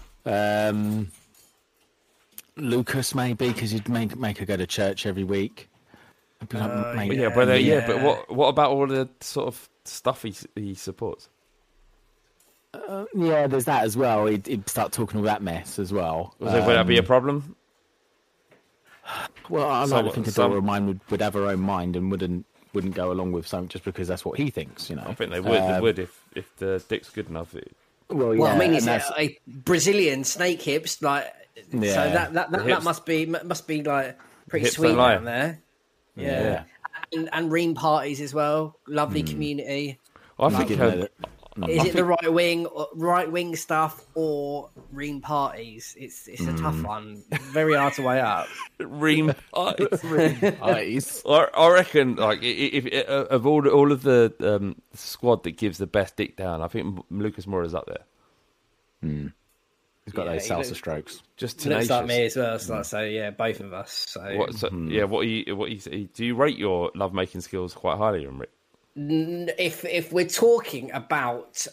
Lucas, maybe, because he'd make her go to church every week. But what about all the sort of stuff he supports? Yeah, there's that as well. He'd start talking all that mess as well. Would that be a problem? Well, I like to think a daughter of mine would have her own mind and wouldn't go along with something just because that's what he thinks. You know, I think they would. They would if the dick's good enough. Well, I mean, he's a Brazilian snake hips, like so that must be like pretty sweet down there. Yeah. And Ream parties as well. Lovely community. I think is it the right wing stuff or Ream parties? It's a tough one. Very hard to weigh up. Ream parties. I reckon, like, if of all of the squad that gives the best dick down, I think Lucas Moura's up there. He's got those salsa strokes. Just tenacious. Looks like me as well. So yeah, both of us. So do you rate your lovemaking skills quite highly, Rick? If we're talking about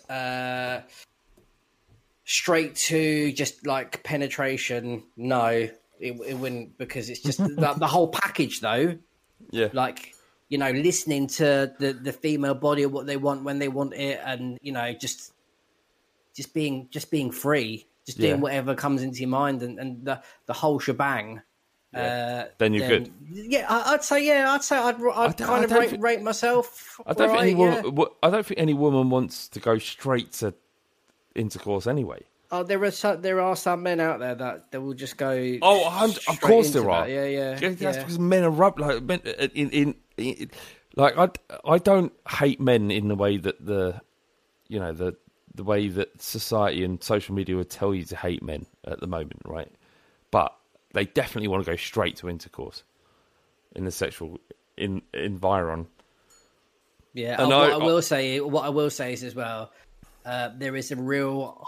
straight to just like penetration, no, it wouldn't, because it's just the whole package though. Yeah, like, you know, listening to the female body, what they want when they want it, and, you know, just being free. Just doing whatever comes into your mind, and the whole shebang. Then you're good. Yeah, I'd say I'd kind of rate myself. I don't think any woman wants to go straight to intercourse anyway. Oh, there are some men out there that will just go. Oh, of course there are. Yeah. That's because men are like men like I don't hate men in the way that the way that society and social media would tell you to hate men at the moment, right? But they definitely want to go straight to intercourse in the sexual environ. Yeah, what I will say is as well, there is a real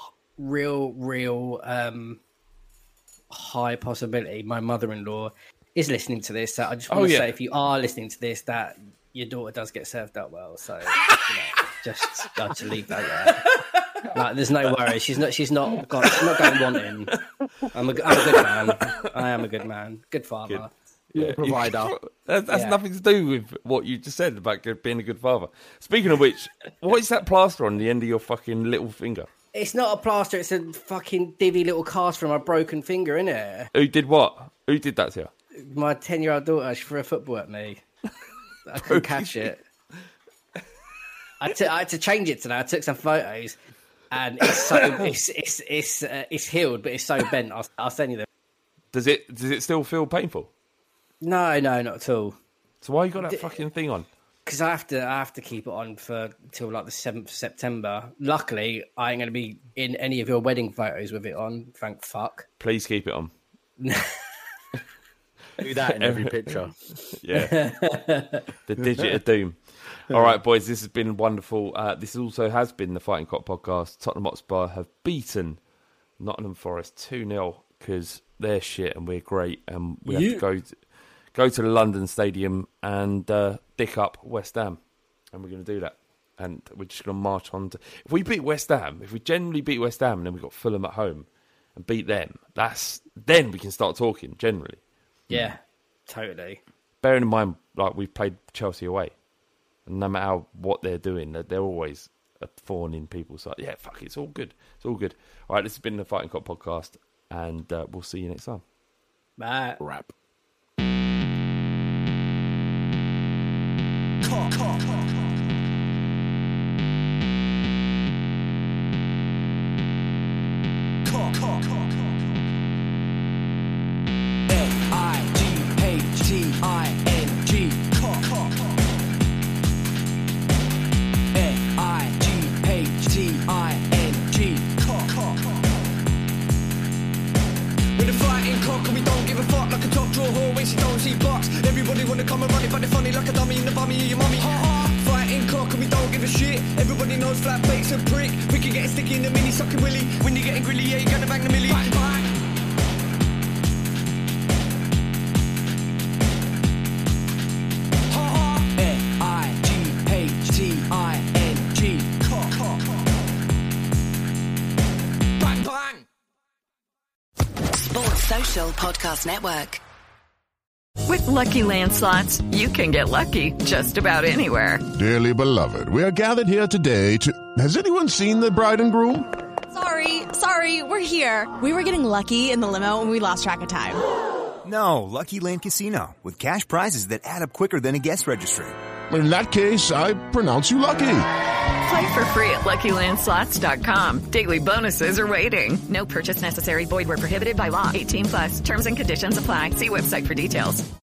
high possibility my mother-in-law is listening to this. So I just want to say, if you are listening to this, that your daughter does get served up well. So just got to leave that there. Like, there's no worry. She's not going wanting. I'm a good man. I am a good man. Good father. provider. That's nothing to do with what you just said about being a good father. Speaking of which, what is that plaster on the end of your fucking little finger? It's not a plaster, it's a fucking divvy little cast from my broken finger, innit? Who did what? Who did that to you? My 10-year-old daughter, she threw a football at me. I couldn't catch it. I had to change it today. I took some photos, and it's healed, but it's so bent. I'll send you them. Does it still feel painful? No, not at all. So why you got that fucking thing on? Because I have to keep it on till like the 7th of September. Luckily, I ain't going to be in any of your wedding photos with it on. Thank fuck. Please keep it on. Do that in every picture. Yeah. The digit of doom. All right, boys, this has been wonderful. This also has been the Fighting Cock podcast. Tottenham Hotspur have beaten Nottingham Forest 2-0 because they're shit and we're great. And we have to go to the London Stadium and dick up West Ham. And we're going to do that. And we're just going to march on to... If we beat West Ham, if we generally beat West Ham and then we've got Fulham at home and beat them, then we can start talking, generally. Yeah, totally. Bearing in mind, like, we've played Chelsea away. And no matter what they're doing, they're always a thorn in people's side. Yeah, fuck, it's all good. It's all good. All right, this has been the Fighting Cock podcast, and we'll see you next time. Bye. Wrap. Everybody wanna come and run it, but they're funny like a dummy in the bummy of your mummy. Fighting cock and we don't give a shit. Everybody knows flat bait's a prick. We can get sticky in the mini sucking willy. When you're getting grilly, yeah, you're gonna bang the millie. Bang, bang. F-I-G-H-T-I-N-G. Cock. Bang, bang. Sports Social Podcast Network. With Lucky Land Slots, you can get lucky just about anywhere. Dearly beloved, we are gathered here today to... Has anyone seen the bride and groom? Sorry, we're here. We were getting lucky in the limo and we lost track of time. No, Lucky Land Casino, with cash prizes that add up quicker than a guest registry. In that case, I pronounce you lucky. Play for free at LuckyLandSlots.com. Daily bonuses are waiting. No purchase necessary. Void where prohibited by law. 18+. Terms and conditions apply. See website for details.